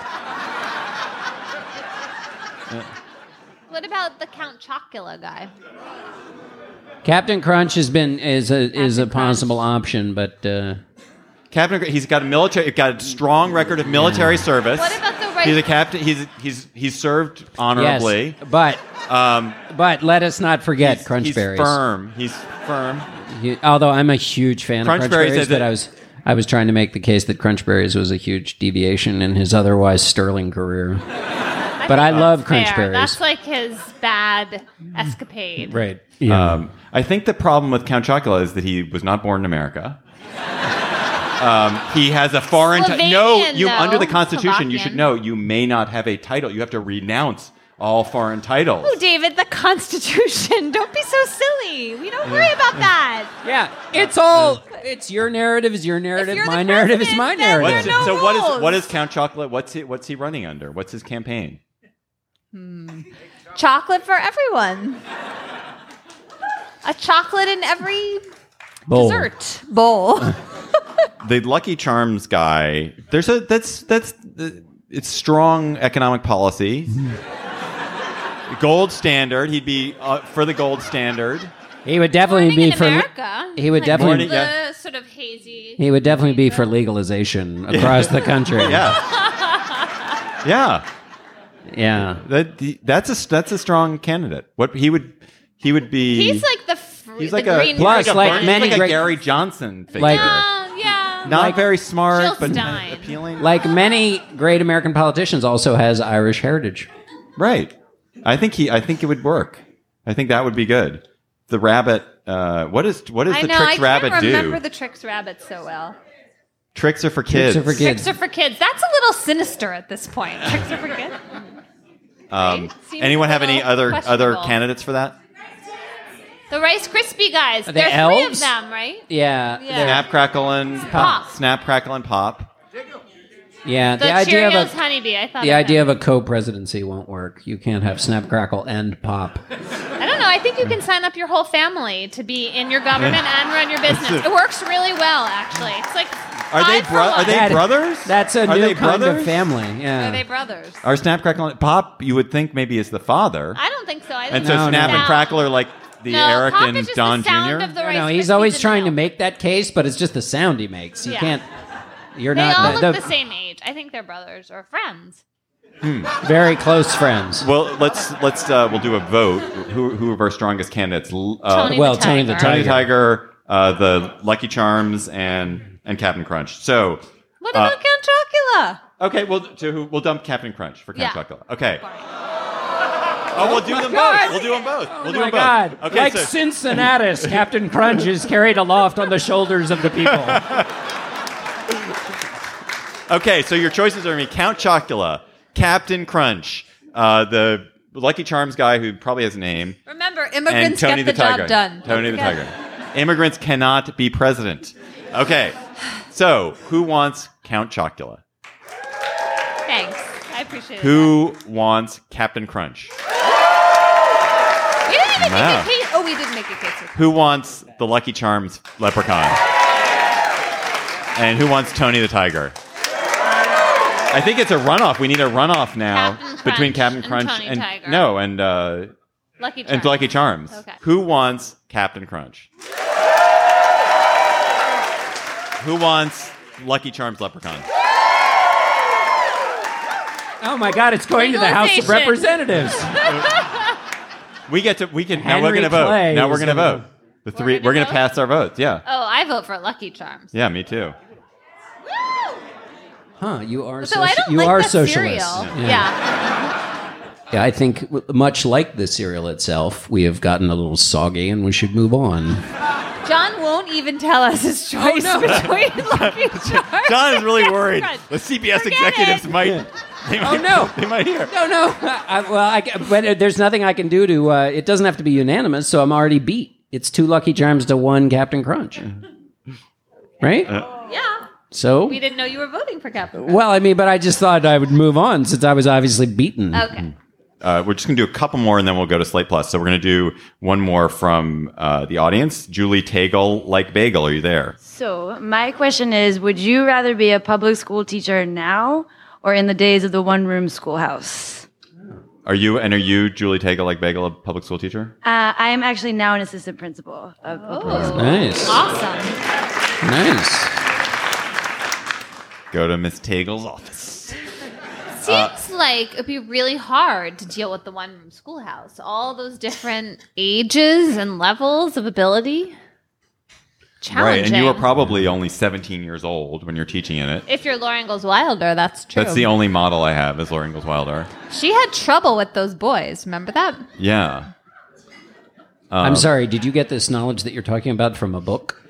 What about the Count Chocula guy? Captain Crunch has been is a is a Captain possible Crunch. option, but uh, Captain, he's got a military, got a strong record of military service. What about the right- He's a captain. He's he's he's served honorably. yes, but Um, but let us not forget he's, Crunch he's Berries. firm. He's firm. You- although I'm a huge fan Crunch of Crunch Berries Berries, is but a- I was I was trying to make the case that Crunch Berries was a huge deviation in his otherwise sterling career. But I love Crunch Fair. Berries. That's like his bad escapade. right. Yeah. Um, I think the problem with Count Chocula is that he was not born in America. Um, he has a foreign title. No, Slovenian, you though. under the Constitution, you Slovakian. should know you may not have a title. You have to renounce all foreign titles. Oh, David, the Constitution. Don't be so silly. We don't worry about that. yeah. It's all. It's your narrative is your narrative. you're the My narrative is president, my then narrative. there are What's no so what is rules. what is Count Chocula? What's he what's he running under? What's his campaign? Chocolate for everyone. A chocolate in every Bowl. dessert bowl. The Lucky Charms guy. There's a that's that's uh, it's strong economic policy. Gold standard. He'd be uh, for the gold standard. He would definitely Morning be in for. America. He would Like definitely. Morning- the yeah. sort of hazy. He would definitely be for legalization across the country. Yeah. Yeah. Yeah. That that's a that's a strong candidate. What he would he would be. He's like the free, he's like the a green he's like, Plus, a, like Bernie- many he's like a great- Gary Johnson figure. Like- Yeah, yeah. Not like- very smart, Jill but Stein. appealing. Like many great American politicians, also has Irish heritage. Right. I think he. I think it would work. I think that would be good. The rabbit. Uh, what is what does I the know. Trix I rabbit can't remember do? the Trix Rabbit so well. Tricks are for kids. Tricks are for kids. Tricks are for kids. That's a little sinister at this point. Tricks are for kids. Um, Right? Seems anyone a have any little other other questionable. candidates for that? The Rice Krispie guys. Are they There's three of elves? them, right? Yeah. Yeah. they're- Snap, crackle, and Pop. Snap, crackle, and pop. Yeah. The, The, idea Cheerios of a honeybee. I thought the of idea them. of a co-presidency won't work. You can't have Snap, Crackle, and Pop. I don't I think you can sign up your whole family to be in your government and run your business. It works really well, actually. It's like Are they five for bro- one. Are they That- brothers? That's a Are new they kind brothers? of family. Yeah. Are they brothers? Are Snap, Crackle, and Pop? You would think maybe is the father, I don't think so. I and think so No, Snap no. and Crackle are like the no, Eric Pop and is just Don the sound Junior Of the No, Rice no, he's Krispies always in the trying to milk. make that case, but it's just the sound he makes. You Yeah. can't. You're They not all the, look the the same age. I think they're brothers or friends. very close friends. Well, let's let's uh, we'll do a vote. Who who of our strongest candidates? Uh, Tony well, the Tony the Tiger. Tony the Tiger. Tiger, uh, the Lucky Charms, and and Captain Crunch. So What uh, about Count Chocula? okay, well, to who we'll dump Captain Crunch for Count Yeah. Chocula. Okay. Oh, we'll do them God. both. We'll do them both. We'll Oh do my them both. God! Okay, like so, Cincinnatus, Captain Crunch is carried aloft on the shoulders of the people. okay, so your choices are going to be Count Chocula, Captain Crunch, uh, the Lucky Charms guy who probably has a name, Remember, and immigrants Tony get the, the, Tiger. job done. Tony the Don't forget. Tiger. Immigrants cannot be president. Okay, so who wants Count Chocula? Thanks. I appreciate it. Who wants Captain Crunch? We didn't even Wow. make a case. Oh, we did make a case. Who wants the Lucky Charms leprechaun? And who wants Tony the Tiger? I think it's a runoff. We need a runoff now Captain Crunch between Captain and Crunch Tony and Tiger. no, and uh, Lucky Charms. and Lucky Charms. Okay. Who wants Captain Crunch? Who wants Lucky Charms leprechaun? Oh my God! It's going to the House of Legalization. Representatives. We get to we can now we're Henry gonna vote. Clay Now we're is gonna gonna- vote. The three gonna we're gonna vote? pass our votes. Yeah. Oh, I vote for Lucky Charms. Yeah, me too. Huh? You are. So I don't you like are that socialist. cereal. Yeah. Yeah. Yeah, I think w- much like the cereal itself, we have gotten a little soggy, and we should move on. John won't even tell us his choice between Lucky Charms. John is really and worried. Crunch. The C B S Forget executives it. might. They Oh might no! They might hear. No, no. I, well, I, ca- but there's nothing I can do to. Uh, it doesn't have to be unanimous, so I'm already beat. It's two Lucky Charms to one Captain Crunch, right? Yeah. So, We didn't know you were voting for Captain Crunch. well, I mean, but I just thought I would move on since I was obviously beaten. Okay. Uh, we're just going to do a couple more and then we'll go to Slate Plus. So we're going to do one more from uh, the audience. Julie Tagle, like Bagel, are you there? So, my question is, would you rather be a public school teacher now or in the days of the one-room schoolhouse? Are you, and are you, Julie Tagle, like Bagel, a public school teacher? Uh, I am actually now an assistant principal of a public school. Nice, Awesome. nice. Go to Miss Tagle's office. Seems like it'd be really hard to deal with the one room schoolhouse. All those different ages and levels of ability. Challenging. Right, and you were probably only seventeen years old when you're teaching in it. If you're Lauren Ingalls Wilder, that's true. That's the only model I have is Lauren Ingalls Wilder. She had trouble with those boys. Remember that? Yeah. I'm sorry. Did you get this knowledge that you're talking about from a book?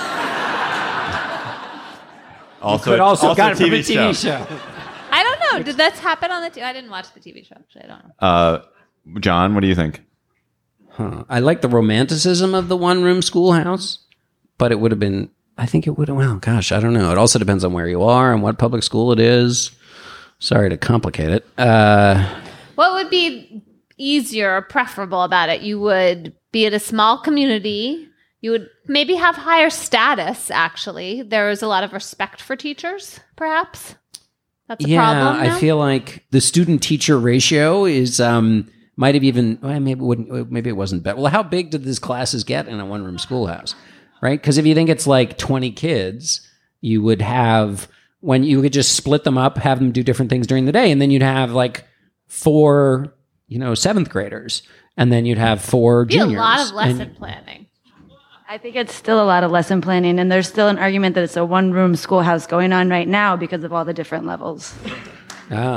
Also, But also, also got it T V from a T V show. I don't know. Did that happen on the T V? I didn't watch the T V show, actually. I don't know. Uh, John, what do you think? Huh. I like the romanticism of the one-room schoolhouse, but it would have been. I think it would have. Well, gosh, I don't know. It also depends on where you are and what public school it is. Sorry to complicate it. Uh, What would be easier or preferable about it? You would be at a small community. You would maybe have higher status, actually. There is a lot of respect for teachers, perhaps. That's a yeah, problem now? I feel like the student-teacher ratio is um, might have even well, maybe it wouldn't. Maybe it wasn't better. Well, how big did these classes get in a one-room schoolhouse? Right? Because if you think it's like twenty kids, you would have when you could just split them up, have them do different things during the day, and then you'd have like four, you know, seventh graders, and then you'd have four be a juniors. lot of lesson And- planning. I think it's still a lot of lesson planning, and there's still an argument that it's a one-room schoolhouse going on right now because of all the different levels. Ah.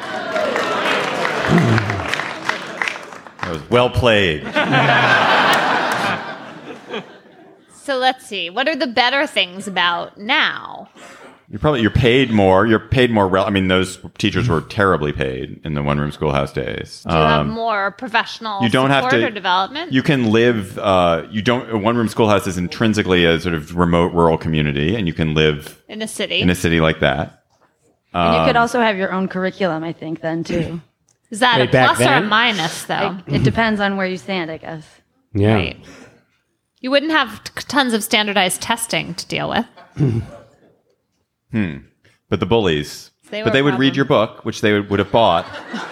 That was well played. So let's see. What are the better things about now? You're probably you're paid more. You're paid more. Rel- I mean, those teachers were terribly paid in the one-room schoolhouse days. Do you have Um, more professional you don't have support to or development? You can live. Uh, you don't. A one-room schoolhouse is intrinsically a sort of remote rural community, and you can live in a city. in a city like that. And you could Um, also have your own curriculum, I think, then, too. Is that Wait, a back plus or then? a minus, though? It depends on where you stand, I guess. Yeah. Right. You wouldn't have t- tons of standardized testing to deal with. Hmm. But the bullies, They were but they a would read problem. your book, which they would, would have bought,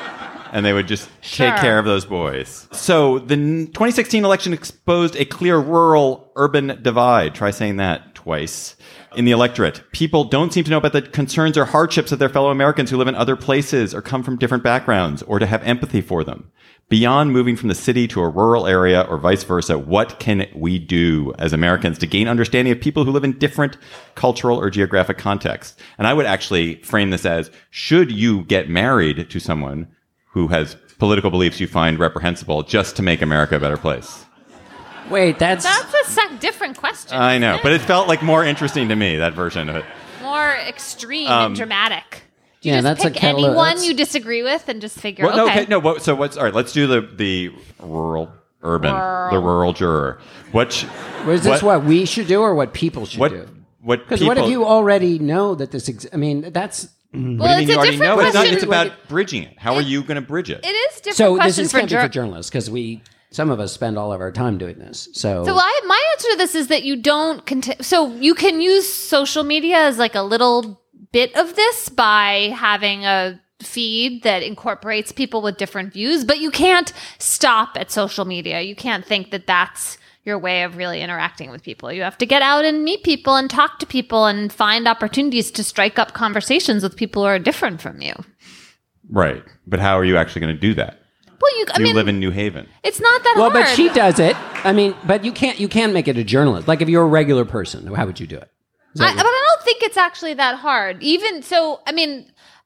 and they would just Sure. take care of those boys. So the n- twenty sixteen election exposed a clear rural-urban divide. Try saying that twice. In the electorate, people don't seem to know about the concerns or hardships of their fellow Americans who live in other places or come from different backgrounds, or to have empathy for them. Beyond moving from the city to a rural area or vice versa, what can we do as Americans to gain understanding of people who live in different cultural or geographic contexts? And I would actually frame this as, should you get married to someone who has political beliefs you find reprehensible just to make America a better place? Wait, that's... That's a sec- different question. I know, isn't it? but it felt like more interesting to me, that version of it. More extreme Um, and dramatic. Do you yeah, just that's a pick kettle of- anyone that's- you disagree with and just figure, Well, no, okay. okay, no. What, so what's all right? Let's do the the rural, urban, Rural. the rural juror. What? sh- Was this what, we should do or what people should What? do? What? Because people, what if you already know that this... Ex- I mean, that's... What do you Well, mean it's you a already different know? It's, not, question. it's about bridging it. How are you going to bridge it? It is different So this question is for can't be jur- for journalists because we... Some of us spend all of our time doing this. So, So I, my answer to this is that you don't. Cont- so you can use social media as like a little bit of this by having a feed that incorporates people with different views, but you can't stop at social media. You can't think that that's your way of really interacting with people. You have to get out and meet people and talk to people and find opportunities to strike up conversations with people who are different from you. Right, but how are you actually going to do that? Well, you. I you mean, live in New Haven. it's not that well, hard. but she does it. I mean, but you can't. You can make it a journalist. Like if you're a regular person, how would you do it? I, but I don't think it's actually that hard. Even so, I mean,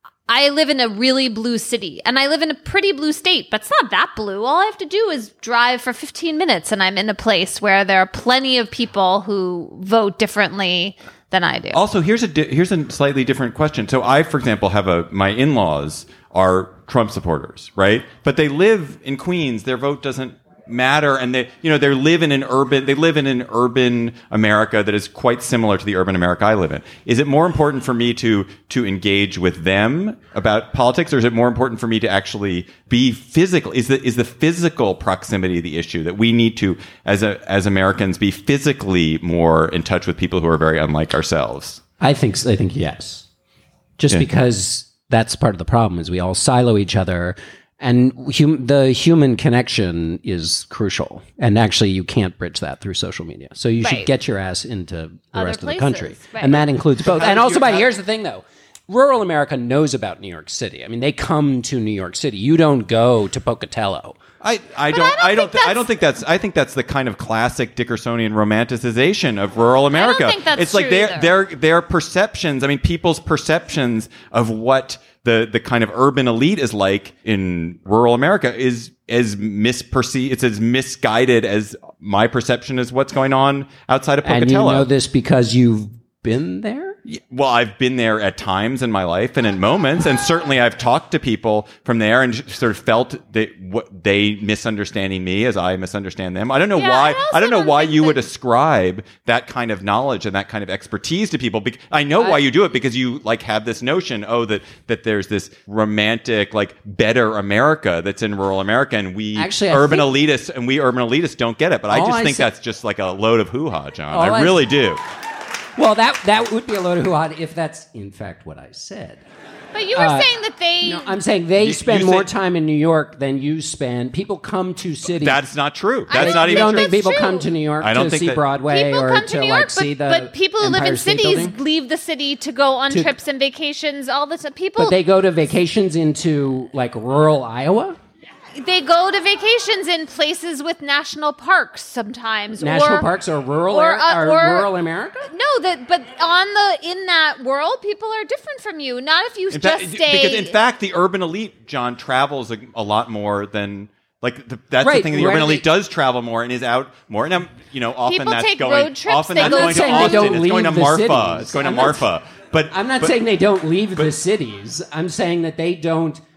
I live in a really blue city and I live in a pretty blue state, but it's not that blue. All I have to do is drive for fifteen minutes and I'm in a place where there are plenty of people who vote differently than I do. Also, here's a di- here's a slightly different question. So I, for example, have a my in-laws are Trump supporters, right? But they live in Queens. Their vote doesn't matter, and they you know they live in an urban they live in an urban America that is quite similar to the urban America I live in. Is it more important for me to to engage with them about politics, or is it more important for me to actually be physical? Is the is the physical proximity the issue, that we need to, as a as Americans, be physically more in touch with people who are very unlike ourselves? I think. I think yes. Just Yeah. because that's part of the problem is we all silo each other, and hum- the human connection is crucial. And actually, you can't bridge that through social media. So you should Right. get your ass into the Other rest of places, the country, right. and that includes both. How And did also, you- by how- here's the thing, though. Rural America knows about New York City. I mean, they come to New York City. You don't go to Pocatello. I, I don't I don't th- I don't think that's I think that's the kind of classic Dickersonian romanticization of rural America. think that's it's like true their either. their their perceptions. I mean, people's perceptions of what the the kind of urban elite is like in rural America is as misperceived. It's as misguided as my perception is what's going on outside of And you Pocatello. know this because you've been there? Well, I've been there at times in my life and in moments, and certainly I've talked to people from there and sort of felt that what they misunderstanding me as I misunderstand them. I don't know Yeah, why. I also I don't know don't why think you that- would ascribe that kind of knowledge and that kind of expertise to people. Bec- I know why you do it, because you like have this notion, oh, that that there's this romantic, like better America that's in rural America, and we Actually, I urban think- elitists and we urban elitists don't get it. But I All just I think said- that's just like a load of hoo-ha, John. All I I really s- do. Well, that that would be a load of hoo-ha if that's, in fact, what I said. But you were Uh, saying that they. No, I'm saying they You- spend you more say- time in New York than you spend. People come to cities. That's not true. I That's don't not you even don't true. think people That's come true. to New York I don't to think see that- Broadway People or come to to New like York, see but, the but people who live Empire in State cities Building? leave the city to go on To- trips and vacations all the time. People But they go to vacations into like rural Iowa. they go to vacations in places with national parks sometimes. National or, parks are rural or, ar- uh, are or- rural America. No, that but on the in that world, people are different from you. Not if you In just fact, stay. because in fact, the urban elite, John, travels a, a lot more than like the, that's the Right, thing. The urban rarely- elite does travel more and is out more. And um, you know, often People that's take going. road trips, often they that's go going to to I'm not saying Austin. they don't It's going to leave the Marfa. cities. It's going to I'm not- Marfa. But I'm not but- saying they don't leave the cities. I'm saying that they don't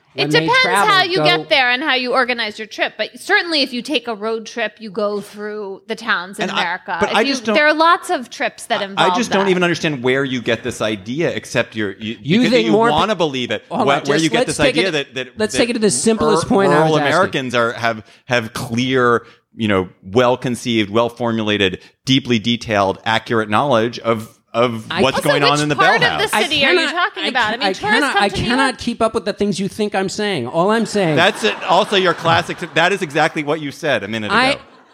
It when they depends travel, how you go- get there and how you organize your trip. But certainly, if you take a road trip, you go through the towns in And I- America. but If I you- just don't- there are lots of trips that involve I just don't that. even understand where you get this idea, except you're you, You because think you more want to pe- believe it. Hold on, where, where just you get let's this take idea it- that, that let's that take it to the simplest rur- point I Rural was asking. Americans are have have clear, you know, well conceived, well formulated, deeply detailed, accurate knowledge of. Of I- what's Also, going on which in the part Bell of House. the city are you talking about? I mean, I tourists cannot, come I to New cannot York. keep up with the things you think I'm saying. All I'm saying. That's it. Also your classic. That is exactly what you said a minute ago. I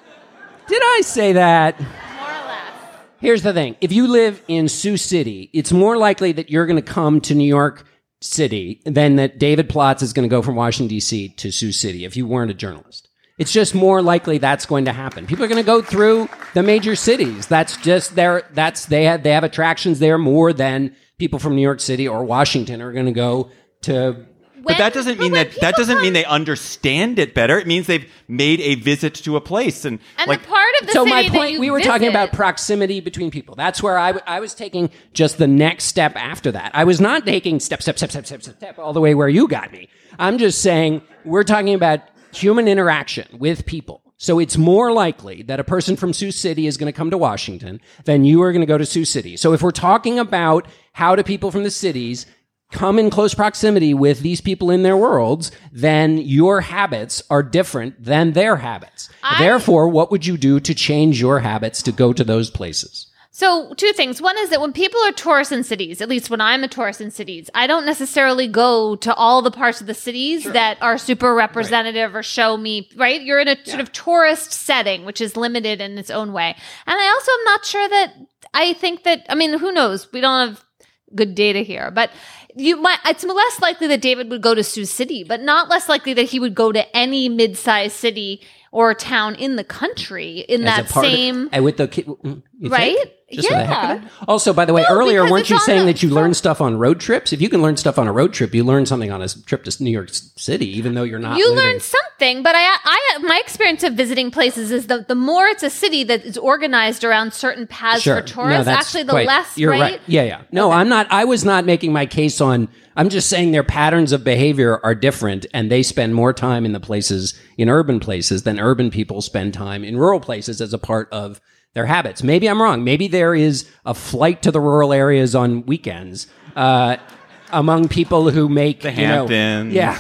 did I say that? More or less. Here's the thing. If you live in Sioux City, it's more likely that you're going to come to New York City than that David Plotz is going to go from Washington, D C to Sioux City if you weren't a journalist. It's just more likely that's going to happen. People are going to go through the major cities. That's just their, that's, they have, they have attractions there more than people from New York City or Washington are going to go to. But that doesn't mean that that doesn't mean they understand it better. It means they've made a visit to a place, and, And like the part of the So city my that point, you we were visit, talking about proximity between people. That's where I, w- I was taking just the next step after that. I was not taking step, step, step, step, step, step, step, all the way where you got me. I'm just saying we're talking about human interaction with people. So it's more likely that a person from Sioux City is going to come to Washington than you are going to go to Sioux City. So if we're talking about how do people from the cities come in close proximity with these people in their worlds, then your habits are different than their habits. I- Therefore, what would you do to change your habits to go to those places? So, two things. One is that when people are tourists in cities, at least when I'm a tourist in cities, I don't necessarily go to all the parts of the cities that are super representative or show me, right? You're in a sort of tourist setting, which is limited in its own way. And I also am not sure that I think that, I mean, who knows? We don't have good data here, but you might, it's less likely that David would go to Sioux City, but not less likely that he would go to any mid-sized city or town in the country in As that a part of- same, and with the ki- you think? right? Just for the heck of Yeah. it? Also, by the way, No, earlier, because weren't it's you on saying the- that you learn stuff on road trips? If you can learn stuff on a road trip, you learn something on a s- trip to New York City, even though you're not You living. learn something, but I, I, my experience of visiting places is that the more it's a city that is organized around certain paths Sure. for tourists, No, that's actually the quite- less, you're right? Yeah, yeah. No, I'm not. I was not making my case on. I'm just saying their patterns of behavior are different, and they spend more time in the places in urban places than urban people spend time in rural places as a part of their habits. Maybe I'm wrong. Maybe there is a flight to the rural areas on weekends uh, among people who make The you know- Hamptons. yeah.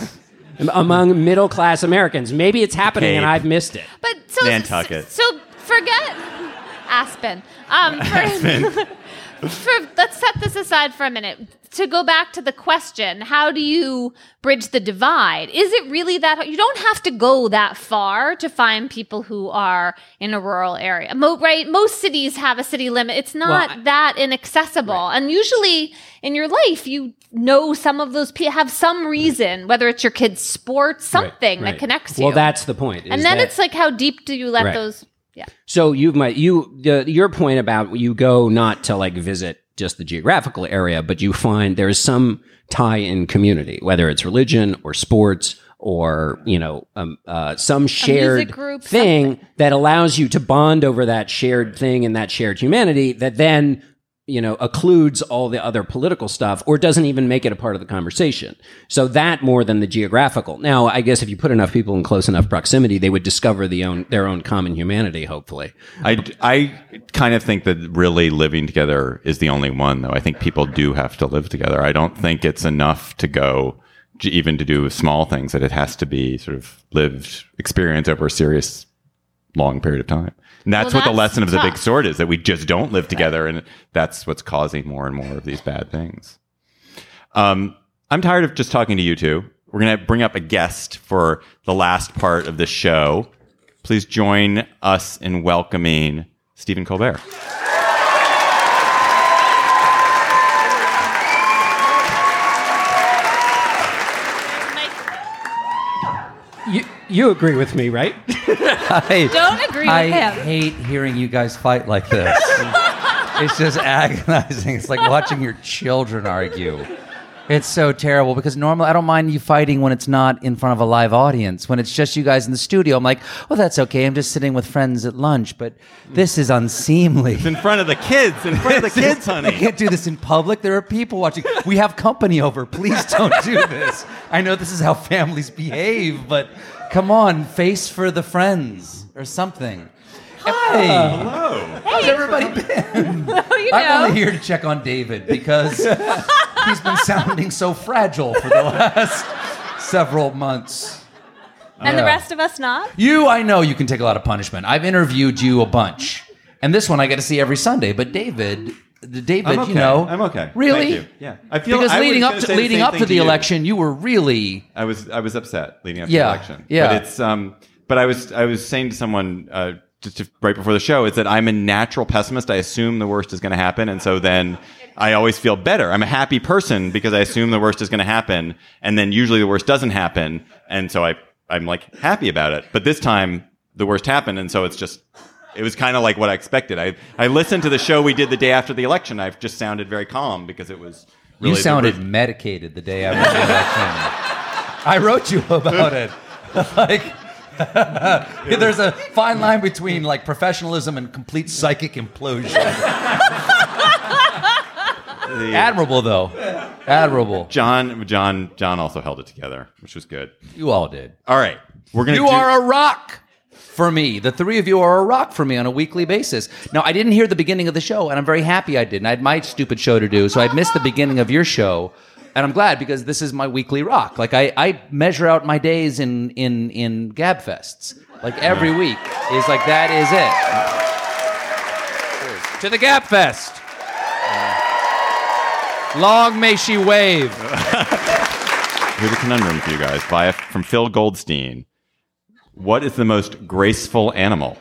Among middle class Americans. Maybe it's happening and Cape. I've missed it. But so, Nantucket. so forget Aspen. Um, for, for, let's set this aside for a minute. To go back to the question, how do you bridge the divide? Is it really that you don't have to go that far to find people who are in a rural area, Mo, right? Most cities have a city limit. It's not Well, I- that inaccessible. Right. And usually in your life, you know some of those people have some reason, whether it's your kid's sport, something Right, that connects you. Well, that's the point. is and then that- it's like, how deep do you let Right. those? Yeah. So you might you the, your point about you go not to like visit just the geographical area, but you find there's some tie in community, whether it's religion or sports or you know um, uh, some shared group, thing something. that allows you to bond over that shared thing and that shared humanity that then you know occludes all the other political stuff or doesn't even make it a part of the conversation. So that more than the geographical. Now, I guess if you put enough people in close enough proximity, they would discover the own their own common humanity, hopefully. I, I kind of think that really living together is the only one, though. I think people do have to live together. I don't think it's enough to go j- even to do small things, that it has to be sort of lived experience over a serious long period of time. And that's Well, what the that's lesson of the big tough. sword is, that we just don't live together. And that's what's causing more and more of these bad things. Um, I'm tired of just talking to you two. We're going to bring up a guest for the last part of the show. Please join us in welcoming Stephen Colbert. You you agree with me, right? I, Don't agree with I him. hate hearing you guys fight like this. It's just agonizing. It's like watching your children argue. It's so terrible because normally I don't mind you fighting when it's not in front of a live audience. When it's just you guys in the studio, I'm like, well, that's okay. I'm just sitting with friends at lunch, but this is unseemly. It's in front of the kids. In front of the kids, honey. You can't do this in public. There are people watching. We have company over. Please don't do this. I know this is how families behave, but come on, face for the friends or something. Hi. Hello. How's everybody been? Oh, you know. I'm only here to check on David because he's been sounding so fragile for the last several months. And Yeah. the rest of us not? You, I know you can take a lot of punishment. I've interviewed you a bunch. And this one I get to see every Sunday. But David, the David, I'm okay. you know. I'm okay. Really? Thank you. Yeah. I feel because I was leading up gonna to say the leading same up thing to the you. election, you were really I was I was upset leading up to Yeah, the election. yeah. But it's um but I was I was saying to someone uh just to, right before the show, is that I'm a natural pessimist. I assume the worst is going to happen, and so then I always feel better. I'm a happy person because I assume the worst is going to happen, and then usually the worst doesn't happen, and so I I'm like happy about it. But this time the worst happened, and so it's just it was kind of like what I expected. I I listened to the show we did the day after the election. I've just sounded very calm because it was really You the sounded worst. medicated the day after the election. I wrote you about it. Like, there's a fine line between like professionalism and complete psychic implosion. Admirable, though. Admirable. John John John also held it together, which was good. You all did. All right, we're gonna. You do- are a rock for me. The three of you are a rock for me on a weekly basis. Now, I didn't hear the beginning of the show, and I'm very happy I didn't. I had my stupid show to do, so I missed the beginning of your show. And I'm glad because this is my weekly rock. Like I, I measure out my days in in in Gabfests. Like every week is like that is it. To the Gabfest. Long may she wave. Here's a conundrum for you guys by from Phil Goldstein. What is the most graceful animal?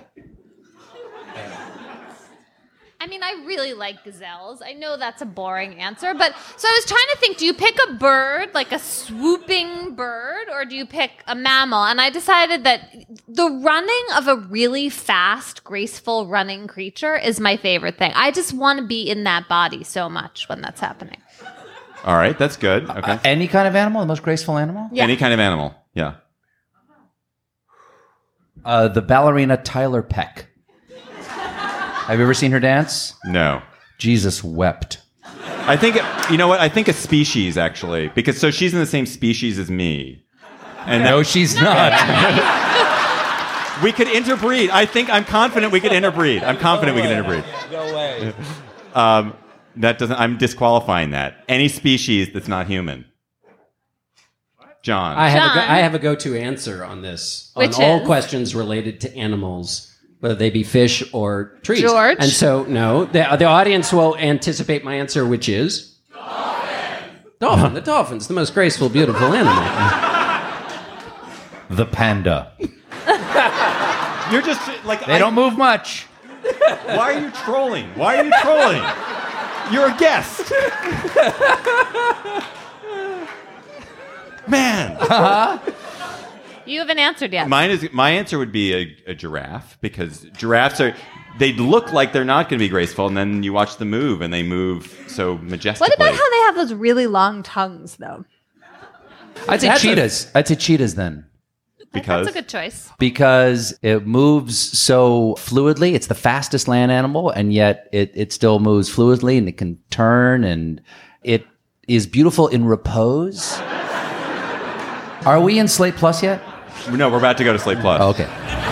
I mean, I really like gazelles. I know that's a boring answer, but so I was trying to think, do you pick a bird, like a swooping bird, or do you pick a mammal? And I decided that the running of a really fast, graceful running creature is my favorite thing. I just want to be in that body so much when that's happening. All right, that's good. Okay. Uh, any kind of animal, the most graceful animal? Yeah. Any kind of animal. Yeah. Uh, the ballerina Tyler Peck. Have you ever seen her dance? No. Jesus wept. I think you know what? I think a species actually, because so she's in the same species as me. And No, that- she's not. we could interbreed. I think I'm confident we could interbreed. I'm confident we could interbreed. No way. Um, that doesn't. I'm disqualifying that. Any species that's not human. John. I have, a go, John. I have a go-to answer on this. Which on all is? questions related to animals, whether they be fish or trees. George? And so, no, the, the audience will anticipate my answer, which is... Dolphin. Dolphin. The dolphin's the most graceful, beautiful animal. The panda. You're just like They don't move much. Why are you trolling? Why are you trolling? You're a guest. Man. You haven't answered yet. Mine is my answer would be a, a giraffe because giraffes are they look like they're not going to be graceful, and then you watch them move, and they move so majestically. What about how they have those really long tongues, though? I'd say That's a- cheetahs. I'd say cheetahs then. Because That's a good choice. Because it moves so fluidly. It's the fastest land animal, and yet it, it still moves fluidly, and it can turn, and it is beautiful in repose. Are we in Slate Plus yet? no, we're about to go to Slate Plus. Oh, okay.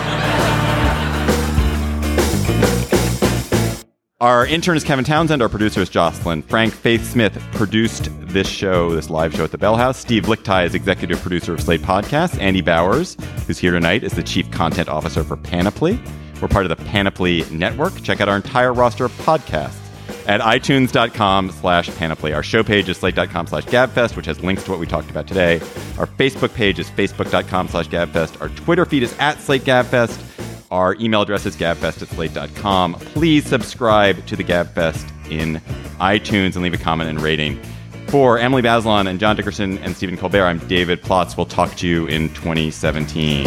Our intern is Kevin Townsend. Our producer is Jocelyn Frank. Faith Smith produced this show, this live show at the Bell House. Steve Lichtai is executive producer of Slate Podcasts. Andy Bowers, who's here tonight, is the chief content officer for Panoply. We're part of the Panoply Network. Check out our entire roster of podcasts at itunes.com slash Panoply. Our show page is slate.com slash Gabfest, which has links to what we talked about today. Our Facebook page is facebook.com slash Gabfest. Our Twitter feed is at Slate Gabfest. Our email address is gabfest at slate dot com. Please subscribe to the Gabfest in iTunes and leave a comment and rating. For Emily Bazelon and John Dickerson and Stephen Colbert, I'm David Plotz. We'll talk to you in twenty seventeen.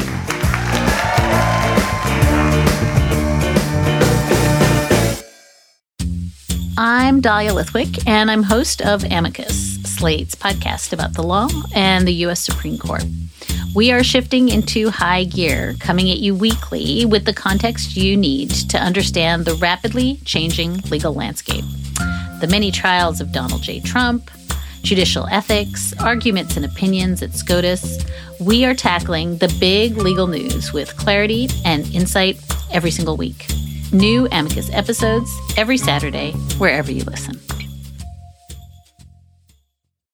I'm Dahlia Lithwick, and I'm host of Amicus. Slate's podcast about the law and the U S Supreme Court. We are shifting into high gear, coming at you weekly with the context you need to understand the rapidly changing legal landscape. The many trials of Donald J. Trump, judicial ethics, arguments and opinions at SCOTUS. We are tackling the big legal news with clarity and insight every single week. New Amicus episodes every Saturday, wherever you listen.